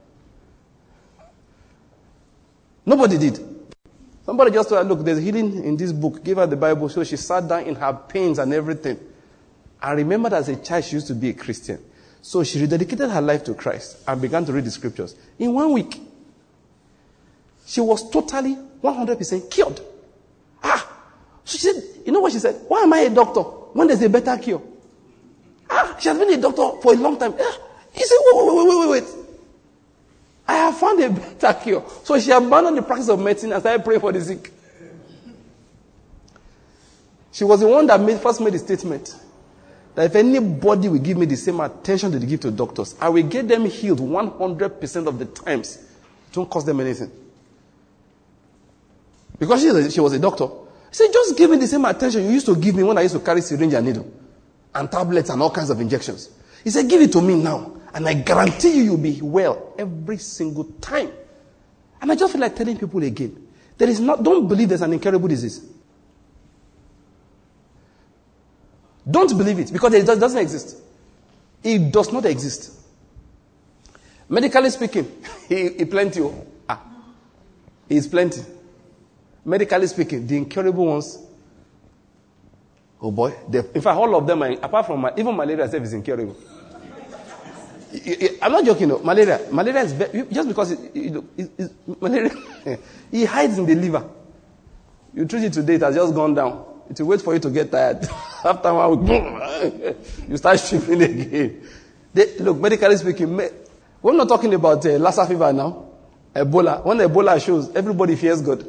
Nobody did. Somebody just told her, look, there's healing in this book. Give her the Bible. So she sat down in her pains and everything. I remembered as a child she used to be a Christian. So she rededicated her life to Christ and began to read the scriptures. In 1 week, she was totally 100% cured. So she said, you know what she said? Why am I a doctor when there's a better cure? She has been a doctor for a long time. He said, wait. I have found a better cure. So she abandoned the practice of medicine and started praying for the sick. She was the one that first made the statement that if anybody will give me the same attention that they give to doctors, I will get them healed 100% of the times. It won't cost them anything. Because she was a doctor. She said, just give me the same attention you used to give me when I used to carry syringe and needle and tablets and all kinds of injections. He said, give it to me now. And I guarantee you'll be well every single time. And I just feel like telling people again, don't believe there's an incurable disease. Don't believe it because it doesn't exist. It does not exist. Medically speaking, he plenty. He is plenty. Medically speaking, the incurable ones, oh boy, in fact, all of them are, apart from even malaria itself is incurable. I'm not joking, no. Malaria is just because malaria, it hides in the liver. You treat it today, it has just gone down. It will wait for you to get tired. After 1 week, boom, you start shrimping again. Look, medically speaking, we're not talking about Lassa fever now. Ebola. When Ebola shows, everybody fears God.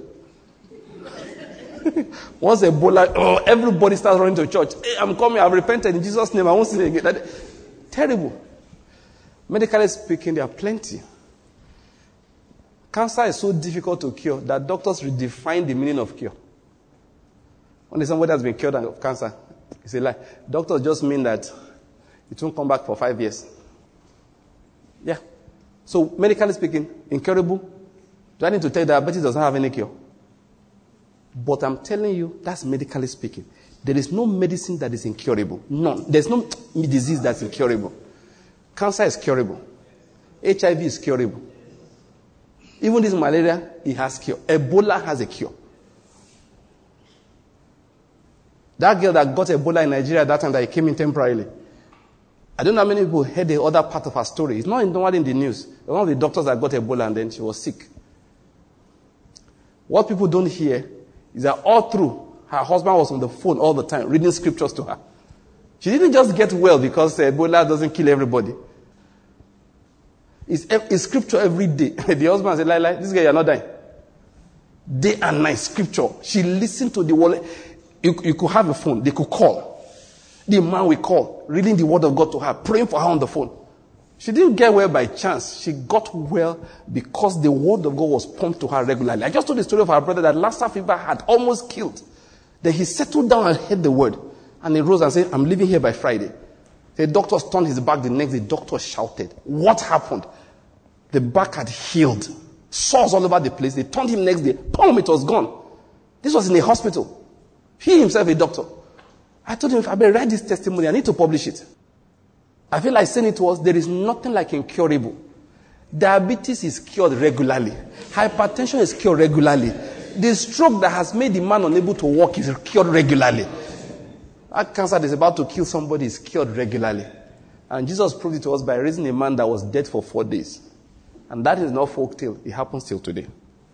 Once Ebola, everybody starts running to church. Hey, I'm coming, I've repented in Jesus' name, I won't sin again. Terrible. Medically speaking, there are plenty. Cancer is so difficult to cure that doctors redefine the meaning of cure. When somebody has been cured of cancer, it's a lie. Doctors just mean that it won't come back for 5 years. Yeah. So, medically speaking, incurable. Do I need to tell you that diabetes doesn't have any cure? But I'm telling you, that's medically speaking. There is no medicine that is incurable. None. There's no disease that's incurable. Cancer is curable. HIV is curable. Even this malaria, it has cure. Ebola has a cure. That girl that got Ebola in Nigeria at that time that he came in temporarily. I don't know how many people heard the other part of her story. It's not in the news. One of the doctors that got Ebola and then she was sick. What people don't hear is that all through, her husband was on the phone all the time, reading scriptures to her. She didn't just get well because Ebola doesn't kill everybody. It's scripture every day. The husband said, Lila, this girl, you're not dying. Day and night, scripture. She listened to the word. You could have a phone. They could call. The man will call, reading the word of God to her, praying for her on the phone. She didn't get well by chance. She got well because the word of God was pumped to her regularly. I just told the story of her brother that Lassa fever had almost killed. Then he settled down and heard the word. And he rose and said, I'm leaving here by Friday. The doctor turned his back the next day. The doctor shouted. What happened? The back had healed. Sores all over the place. They turned him next day. Boom, it was gone. This was in a hospital. He himself a doctor. I told him, if I better write this testimony, I need to publish it. I feel like saying it was, there is nothing like incurable. Diabetes is cured regularly. Hypertension is cured regularly. The stroke that has made the man unable to walk is cured regularly. That cancer that is about to kill somebody is cured regularly. And Jesus proved it to us by raising a man that was dead for 4 days. And that is not folk tale. It happens till today.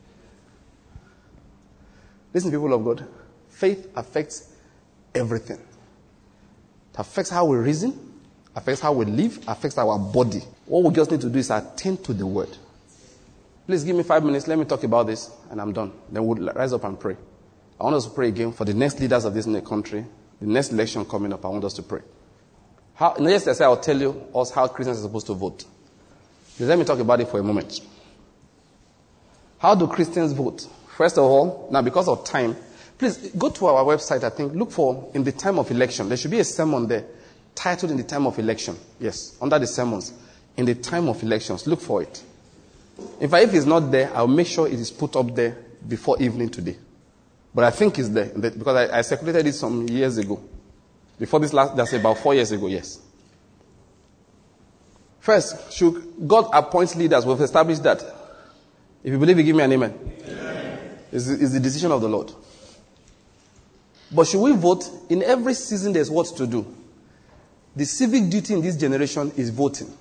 Listen, people of God. Faith affects everything. It affects how we reason, affects how we live, affects our body. What we just need to do is attend to the word. Please give me 5 minutes. Let me talk about this, and I'm done. Then we'll rise up and pray. I want us to pray again for the next leaders of this country. The next election coming up, I want us to pray. Yesterday, I'll tell you us how Christians are supposed to vote. Please let me talk about it for a moment. How do Christians vote? First of all, now because of time, please go to our website, I think, look for in the time of election. There should be a sermon there titled in the time of election. Yes, under the sermons. In the time of elections, look for it. In fact, if it's not there, I'll make sure it is put up there before evening today. But I think it's there because I circulated it some years ago. Before this that's about 4 years ago, yes. First, should God appoint leaders? We've established that. If you believe, you give me an amen. It's the decision of the Lord. But should we vote? In every season, there's what to do. The civic duty in this generation is voting.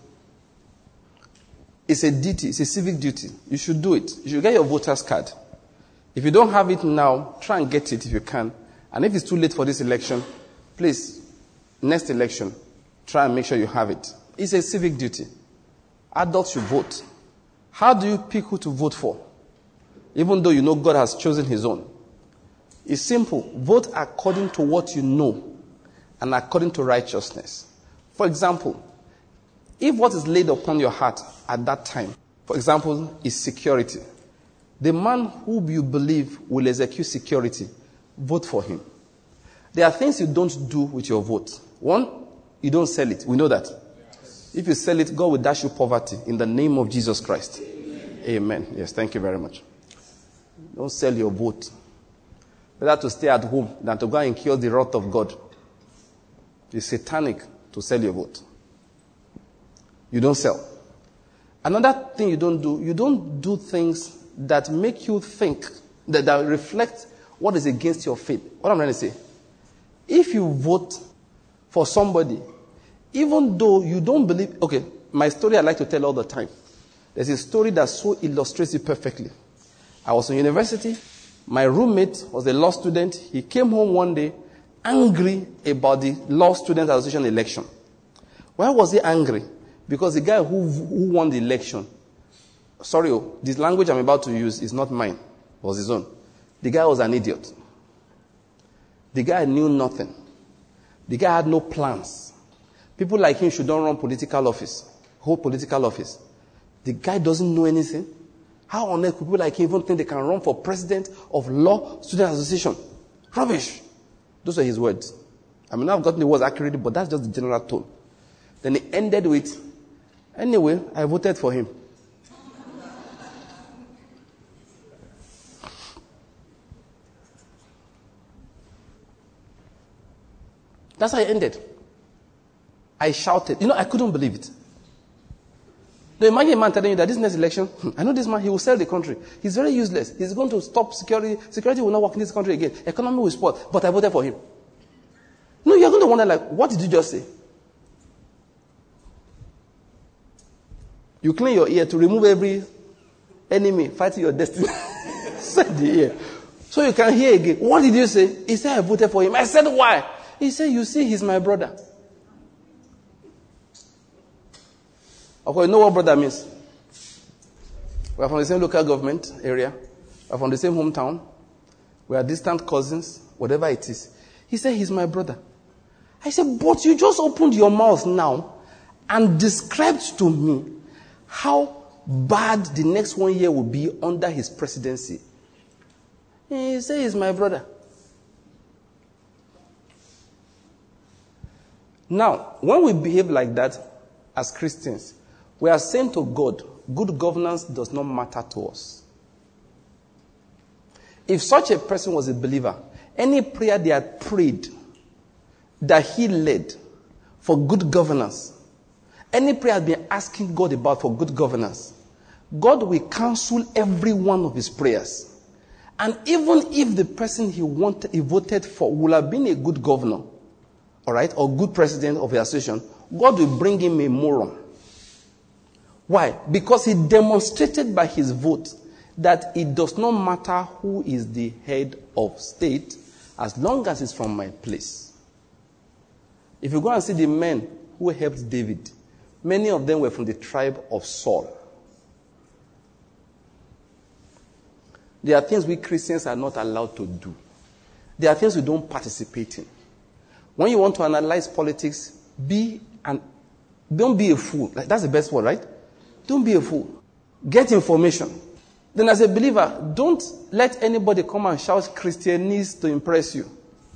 It's a duty. It's a civic duty. You should do it. You should get your voter's card. If you don't have it now, try and get it if you can. And if it's too late for this election, please, next election, try and make sure you have it. It's a civic duty. Adults should vote. How do you pick who to vote for? Even though you know God has chosen his own. It's simple. Vote according to what you know and according to righteousness. For example, if what is laid upon your heart at that time, for example, is security, the man who you believe will execute security, vote for him. There are things you don't do with your vote. One, you don't sell it. We know that. If you sell it, God will dash you poverty in the name of Jesus Christ. Amen. Yes, thank you very much. Don't sell your vote. Better to stay at home than to go and incur the wrath of God. It's satanic to sell your vote. You don't sell. Another thing you don't do things that make you think, that reflect what is against your faith. What I'm trying to say, if you vote for somebody, even though you don't believe, okay, my story I like to tell all the time. There's a story that so illustrates it perfectly. I was in university. My roommate was a law student. He came home one day angry about the Law Student Association election. Why was he angry? Because the guy who won the election, this language I'm about to use is not mine. It was his own. The guy was an idiot. The guy knew nothing. The guy had no plans. People like him should not run political office, hold political office. The guy doesn't know anything. How on earth could people like him even think they can run for president of Law Student Association? Rubbish. Those were his words. I mean, I've gotten the words accurately, but that's just the general tone. Then he ended with, anyway, I voted for him. That's how it ended. I shouted. I couldn't believe it. Now imagine a man telling you that this next election, I know this man, he will sell the country. He's very useless. He's going to stop security. Security will not work in this country again. Economy will spoil. But I voted for him. No, you're going to wonder, what did you just say? You clean your ear to remove every enemy fighting your destiny. Said the ear. So you can hear again. What did you say? He said, I voted for him. I said, why? He said, you see, he's my brother. Okay, you know what brother means? We are from the same local government area. We are from the same hometown. We are distant cousins, whatever it is. He said, he's my brother. I said, but you just opened your mouth now and described to me how bad the next 1 year will be under his presidency. He said, he's my brother. Now, when we behave like that as Christians, we are saying to God, good governance does not matter to us. If such a person was a believer, any prayer they had prayed that he led for good governance, any prayer had been asking God about for good governance, God will cancel every one of his prayers. And even if the person he voted for would have been a good governor, all right, or good president of the association, God will bring him a moron. Why? Because he demonstrated by his vote that it does not matter who is the head of state as long as it's from my place. If you go and see the men who helped David, many of them were from the tribe of Saul. There are things we Christians are not allowed to do. There are things we don't participate in. When you want to analyze politics, don't be a fool. That's the best word, right? Don't be a fool. Get information. Then as a believer, don't let anybody come and shout Christianese to impress you.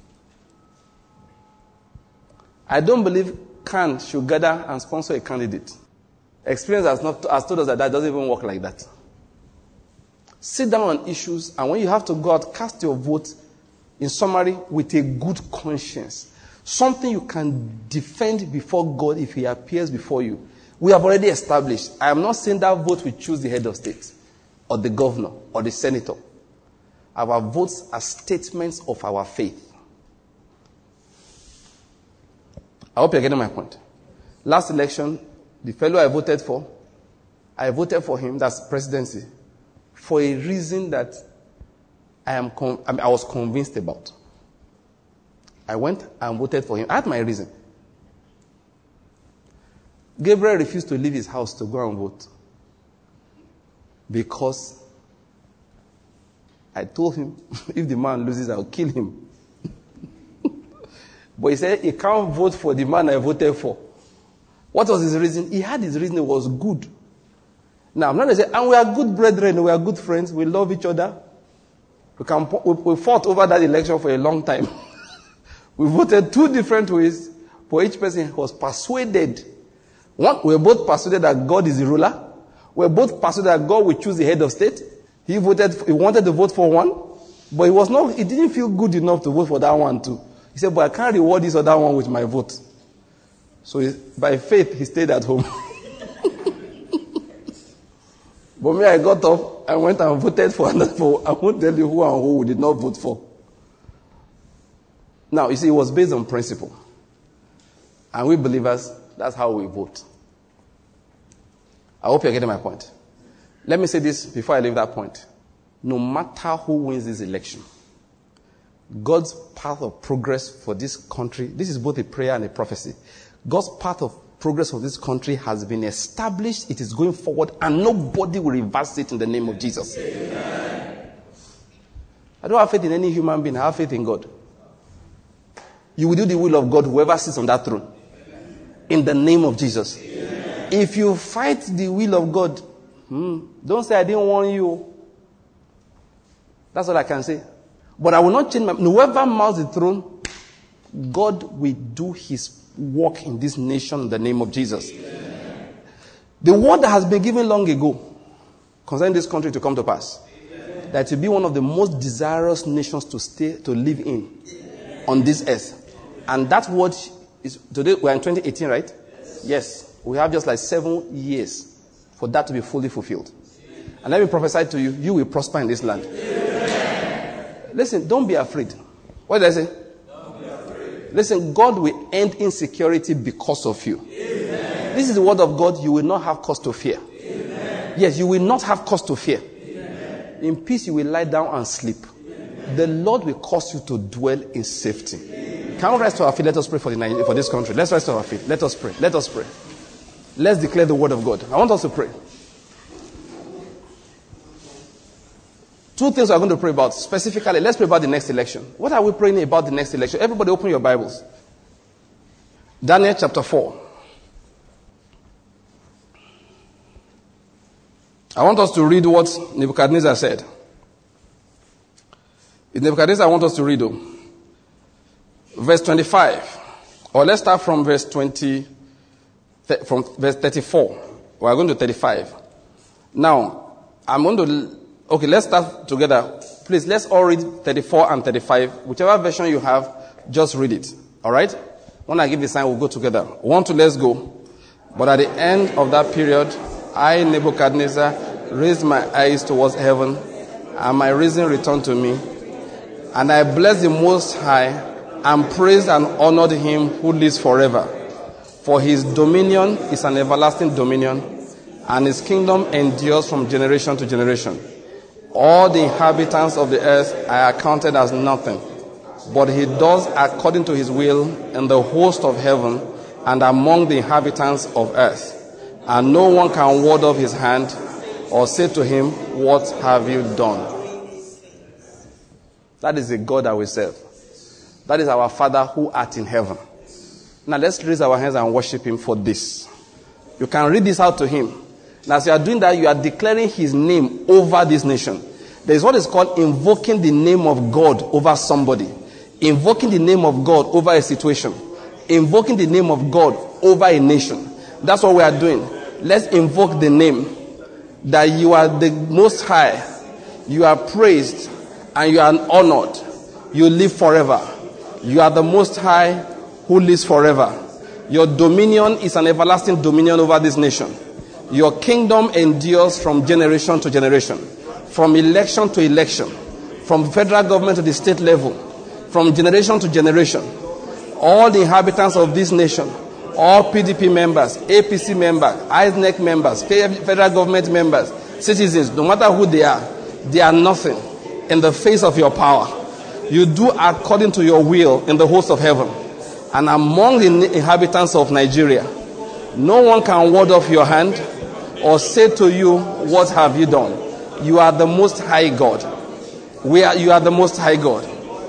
I don't believe CAN should gather and sponsor a candidate. Experience has told us that doesn't even work like that. Sit down on issues, and when you have to go out, cast your vote, in summary, with a good conscience. Something you can defend before God if he appears before you. We have already established. I am not saying that vote will choose the head of state, or the governor, or the senator. Our votes are statements of our faith. I hope you're getting my point. Last election, the fellow I voted for him, that's presidency, for a reason that I was convinced about. I went and voted for him. I had my reason. Gabriel refused to leave his house to go and vote because I told him, if the man loses, I'll kill him. But he said he can't vote for the man I voted for. What was his reason? He had his reason. It was good. Now, I'm not going to say, and we are good brethren, we are good friends, we love each other. We fought over that election for a long time. We voted two different ways for each person who was persuaded. We were both persuaded that God is the ruler. We were both persuaded that God will choose the head of state. He wanted to vote for one, but he didn't feel good enough to vote for that one too. He said, but I can't reward this other one with my vote. So by faith, he stayed at home. But me, I got up and went and voted for another. I won't tell you who and who we did not vote for. Now, you see, it was based on principle. And we believers, that's how we vote. I hope you're getting my point. Let me say this before I leave that point. No matter who wins this election, God's path of progress for this country, this is both a prayer and a prophecy. God's path of progress for this country has been established. It is going forward, and nobody will reverse it in the name of Jesus. Amen. I don't have faith in any human being. I have faith in God. You will do the will of God, whoever sits on that throne. In the name of Jesus. Amen. If you fight the will of God, don't say I didn't warn you. That's all I can say. But I will not change whoever mounts the throne, God will do his work in this nation in the name of Jesus. Amen. The word that has been given long ago concerning this country to come to pass, Amen, that it will be one of the most desirous nations to live in, Amen, on this earth. And that word is, today we're in 2018, right? Yes. We have just like 7 years for that to be fully fulfilled. Amen. And let me prophesy to you, you will prosper in this land. Amen. Listen, don't be afraid. What did I say? Listen, God will end insecurity because of you. Amen. This is the word of God. You will not have cause to fear. Amen. Yes, you will not have cause to fear. Amen. In peace, you will lie down and sleep. Amen. The Lord will cause you to dwell in safety. Amen. Can we rise to our feet? Let us pray for this country. Let's rise to our feet. Let us pray. Let us pray. Let's declare the word of God. I want us to pray. Two things we're going to pray about. Specifically, let's pray about the next election. What are we praying about the next election? Everybody open your Bibles. Daniel chapter 4. I want us to read what Nebuchadnezzar said. In Nebuchadnezzar, I want us to read verse 25. Or let's start from verse 34. We are going to 35. Now, I'm going to, okay, let's start together. Please, let's all read 34 and 35. Whichever version you have, just read it. All right? When I give the sign, we'll go together. 1, 2, let's go. But at the end of that period, I, Nebuchadnezzar, raised my eyes towards heaven, and my reason returned to me. And I blessed the Most High, and praised and honored him who lives forever. For his dominion is an everlasting dominion, and his kingdom endures from generation to generation. All the inhabitants of the earth are accounted as nothing, but he does according to his will in the host of heaven and among the inhabitants of earth. And no one can ward off his hand or say to him, what have you done? That is the God that we serve. That is our Father who art in heaven. Now let's raise our hands and worship him for this. You can read this out to him. And as you are doing that, you are declaring his name over this nation. There is what is called invoking the name of God over somebody. Invoking the name of God over a situation. Invoking the name of God over a nation. That's what we are doing. Let's invoke the name that you are the Most High. You are praised and you are honored. You live forever. You are the Most High who lives forever. Your dominion is an everlasting dominion over this nation. Your kingdom endures from generation to generation. From election to election. From federal government to the state level. From generation to generation. All the inhabitants of this nation, all PDP members, APC members, ISNEC members, federal government members, citizens, no matter who they are nothing in the face of your power. You do according to your will in the host of heaven. And among the inhabitants of Nigeria, no one can ward off your hand or say to you, what have you done? You are the Most High God. You are the Most High God.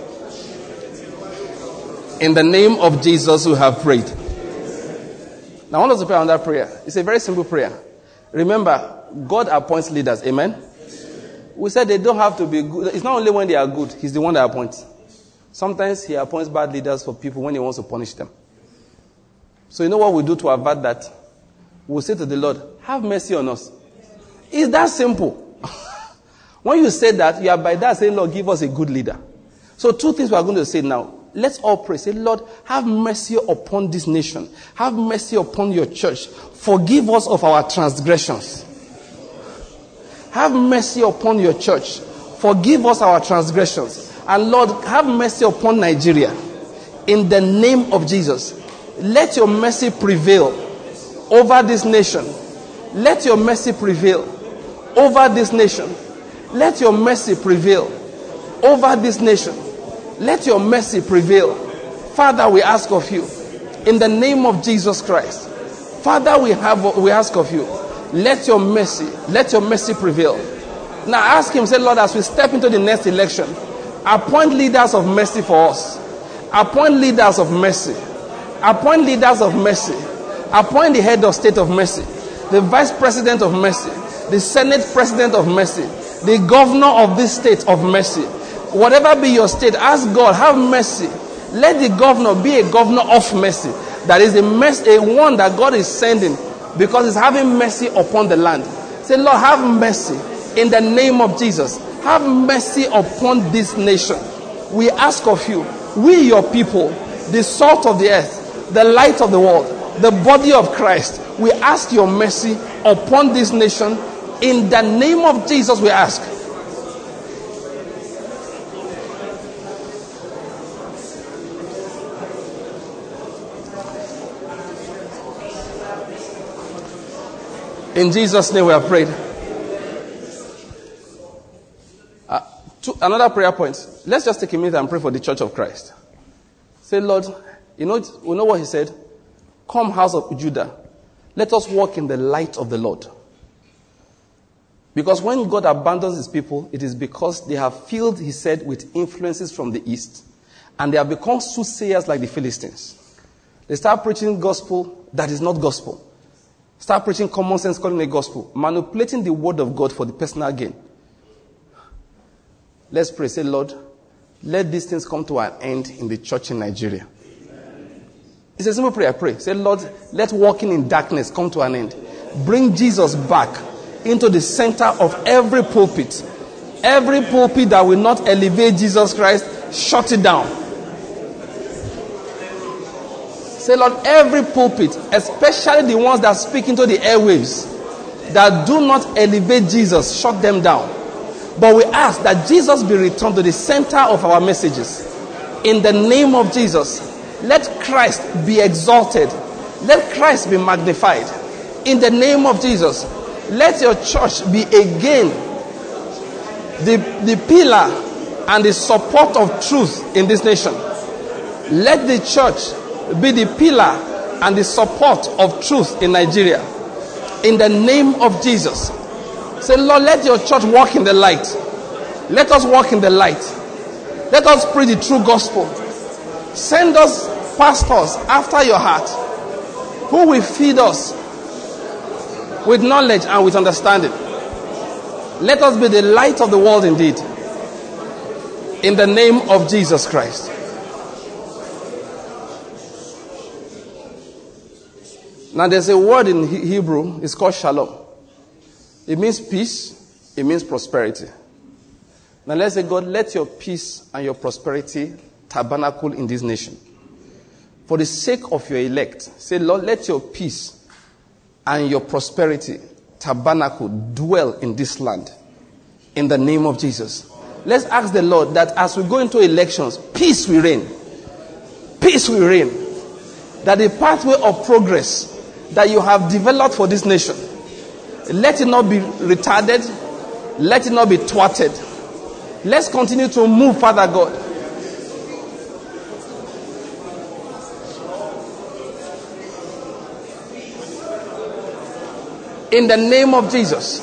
In the name of Jesus, we have prayed. Now, I want us to pray on that prayer. It's a very simple prayer. Remember, God appoints leaders. Amen? We said they don't have to be good. It's not only when they are good. He's the one that appoints. Sometimes he appoints bad leaders for people when he wants to punish them. So you know what we do to avert that? We'll say to the Lord, have mercy on us. It's that simple. When you say that, you are by that saying, Lord, give us a good leader. So 2 things we are going to say now. Let's all pray. Say, Lord, have mercy upon this nation. Have mercy upon your church. Forgive us of our transgressions. Have mercy upon your church. Forgive us our transgressions. And Lord, have mercy upon Nigeria. In the name of Jesus. Let your mercy prevail over this nation. Let your mercy prevail over this nation. Let your mercy prevail over this nation. Let your mercy prevail. Father, we ask of you, in the name of Jesus Christ. Father, we ask of you, let your mercy prevail. Now ask him, say, Lord, as we step into the next election, appoint leaders of mercy for us. Appoint leaders of mercy. Appoint leaders of mercy. Appoint the head of state of mercy. The vice president of mercy. The senate president of mercy. The governor of this state of mercy. Whatever be your state, ask God, have mercy. Let the governor be a governor of mercy. That is a one that God is sending because he's having mercy upon the land. Say, Lord, have mercy in the name of Jesus. Have mercy upon this nation. We ask of you, we your people, the salt of the earth, the light of the world, the body of Christ. We ask your mercy upon this nation. In the name of Jesus, we ask. In Jesus' name we have prayed. Another prayer point. Let's just take a minute and pray for the Church of Christ. Say, Lord, we know what he said? Come, house of Judah. Let us walk in the light of the Lord. Because when God abandons his people, it is because they have filled, he said, with influences from the east. And they have become soothsayers like the Philistines. They start preaching gospel that is not gospel. Start preaching common sense, calling it gospel. Manipulating the word of God for the personal gain. Let's pray. Say, Lord, let these things come to an end in the church in Nigeria. Amen. It's a simple prayer. Pray. Say, Lord, let walking in darkness come to an end. Bring Jesus back into the center of every pulpit. Every pulpit that will not elevate Jesus Christ, shut it down. Say, Lord, every pulpit, especially the ones that speak into the airwaves, that do not elevate Jesus, shut them down. But we ask that Jesus be returned to the center of our messages. In the name of Jesus, let Christ be exalted. Let Christ be magnified. In the name of Jesus, let your church be again the pillar and the support of truth in this nation. Let the church be the pillar and the support of truth in Nigeria. In the name of Jesus. Say, Lord, let your church walk in the light. Let us walk in the light. Let us preach the true gospel. Send us pastors after your heart, who will feed us with knowledge and with understanding. Let us be the light of the world indeed. In the name of Jesus Christ. Now there's a word in Hebrew, it's called shalom. It means peace, it means prosperity. Now let's say, God, let your peace and your prosperity tabernacle in this nation. For the sake of your elect, say, Lord, let your peace and your prosperity tabernacle dwell in this land. In the name of Jesus. Let's ask the Lord that as we go into elections, peace will reign. Peace will reign. That the pathway of progress that you have developed for this nation, let it not be retarded. Let it not be thwarted. Let's continue to move, Father God. In the name of Jesus.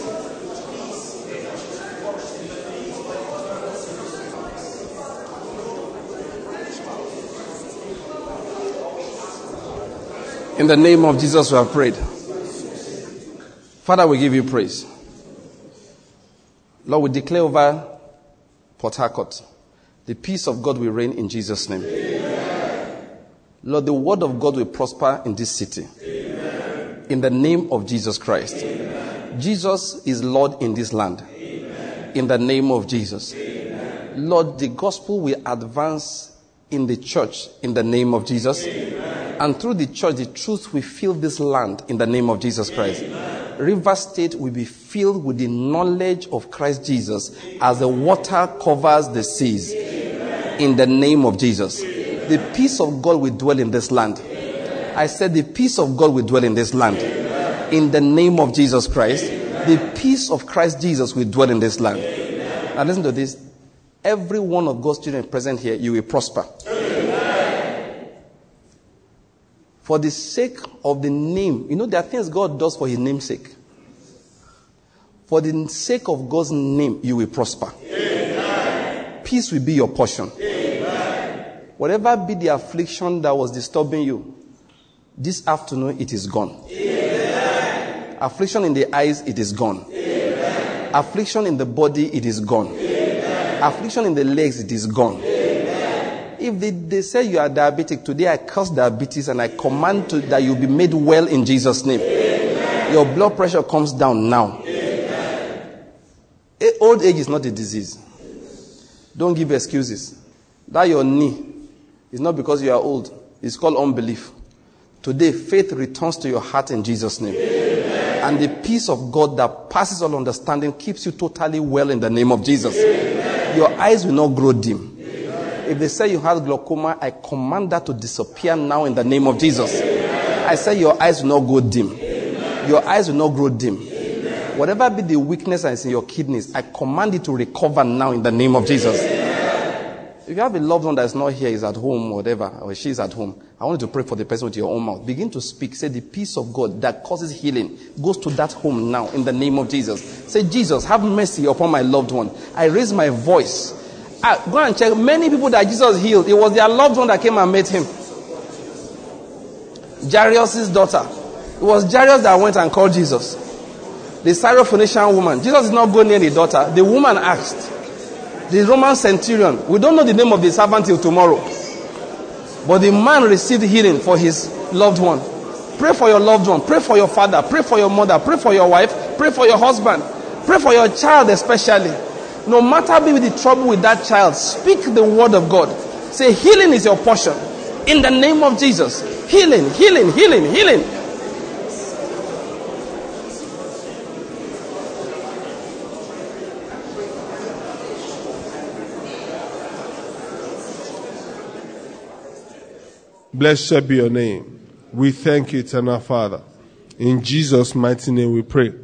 In the name of Jesus we have prayed. Father, we give you praise. Lord, we declare over Port Harcourt, the peace of God will reign in Jesus' name. Amen. Lord, the word of God will prosper in this city. Amen. In the name of Jesus Christ. Amen. Jesus is Lord in this land. Amen. In the name of Jesus. Amen. Lord, the gospel will advance in the church in the name of Jesus. Amen. And through the church, the truth will fill this land in the name of Jesus Christ. Amen. River State will be filled with the knowledge of Christ Jesus as the water covers the seas. Amen. In the name of Jesus. Amen. The peace of God will dwell in this land. Amen. I said the peace of God will dwell in this land. Amen. In the name of Jesus Christ. Amen. The peace of Christ Jesus will dwell in this land. Amen. Now listen to this. Every one of God's children present here, you will prosper. For the sake of the name. You know, there are things God does for his name's sake. For the sake of God's name, you will prosper. Amen. Peace will be your portion. Amen. Whatever be the affliction that was disturbing you, this afternoon it is gone. Amen. Affliction in the eyes, it is gone. Amen. Affliction in the body, it is gone. Amen. Affliction in the legs, it is gone. If they say you are diabetic, today I curse diabetes and I command that you be made well in Jesus' name. Amen. Your blood pressure comes down now. Amen. Old age is not a disease. Don't give excuses. That your knee is not because you are old. It's called unbelief. Today, faith returns to your heart in Jesus' name. Amen. And the peace of God that passes all understanding keeps you totally well in the name of Jesus. Amen. Your eyes will not grow dim. If they say you have glaucoma, I command that to disappear now in the name of Jesus. Amen. I say your eyes will not go dim. Amen. Your eyes will not grow dim. Amen. Whatever be the weakness that is in your kidneys, I command it to recover now in the name of Jesus. Amen. If you have a loved one that is not here, is at home, whatever, or she is at home, I want you to pray for the person with your own mouth. Begin to speak. Say the peace of God that causes healing goes to that home now in the name of Jesus. Say, Jesus, have mercy upon my loved one. I raise my voice. Go and check. Many people that Jesus healed, it was their loved one that came and met him. Jairus' daughter. It was Jairus that went and called Jesus. The Syrophoenician woman. Jesus did not go near the daughter. The woman asked. The Roman centurion. We don't know the name of the servant till tomorrow. But the man received healing for his loved one. Pray for your loved one. Pray for your father. Pray for your mother. Pray for your wife. Pray for your husband. Pray for your child especially. No matter be the trouble with that child, speak the word of God. Say, healing is your portion. In the name of Jesus. Healing, healing, healing, healing. Blessed be your name. We thank you, eternal Father. In Jesus' mighty name we pray.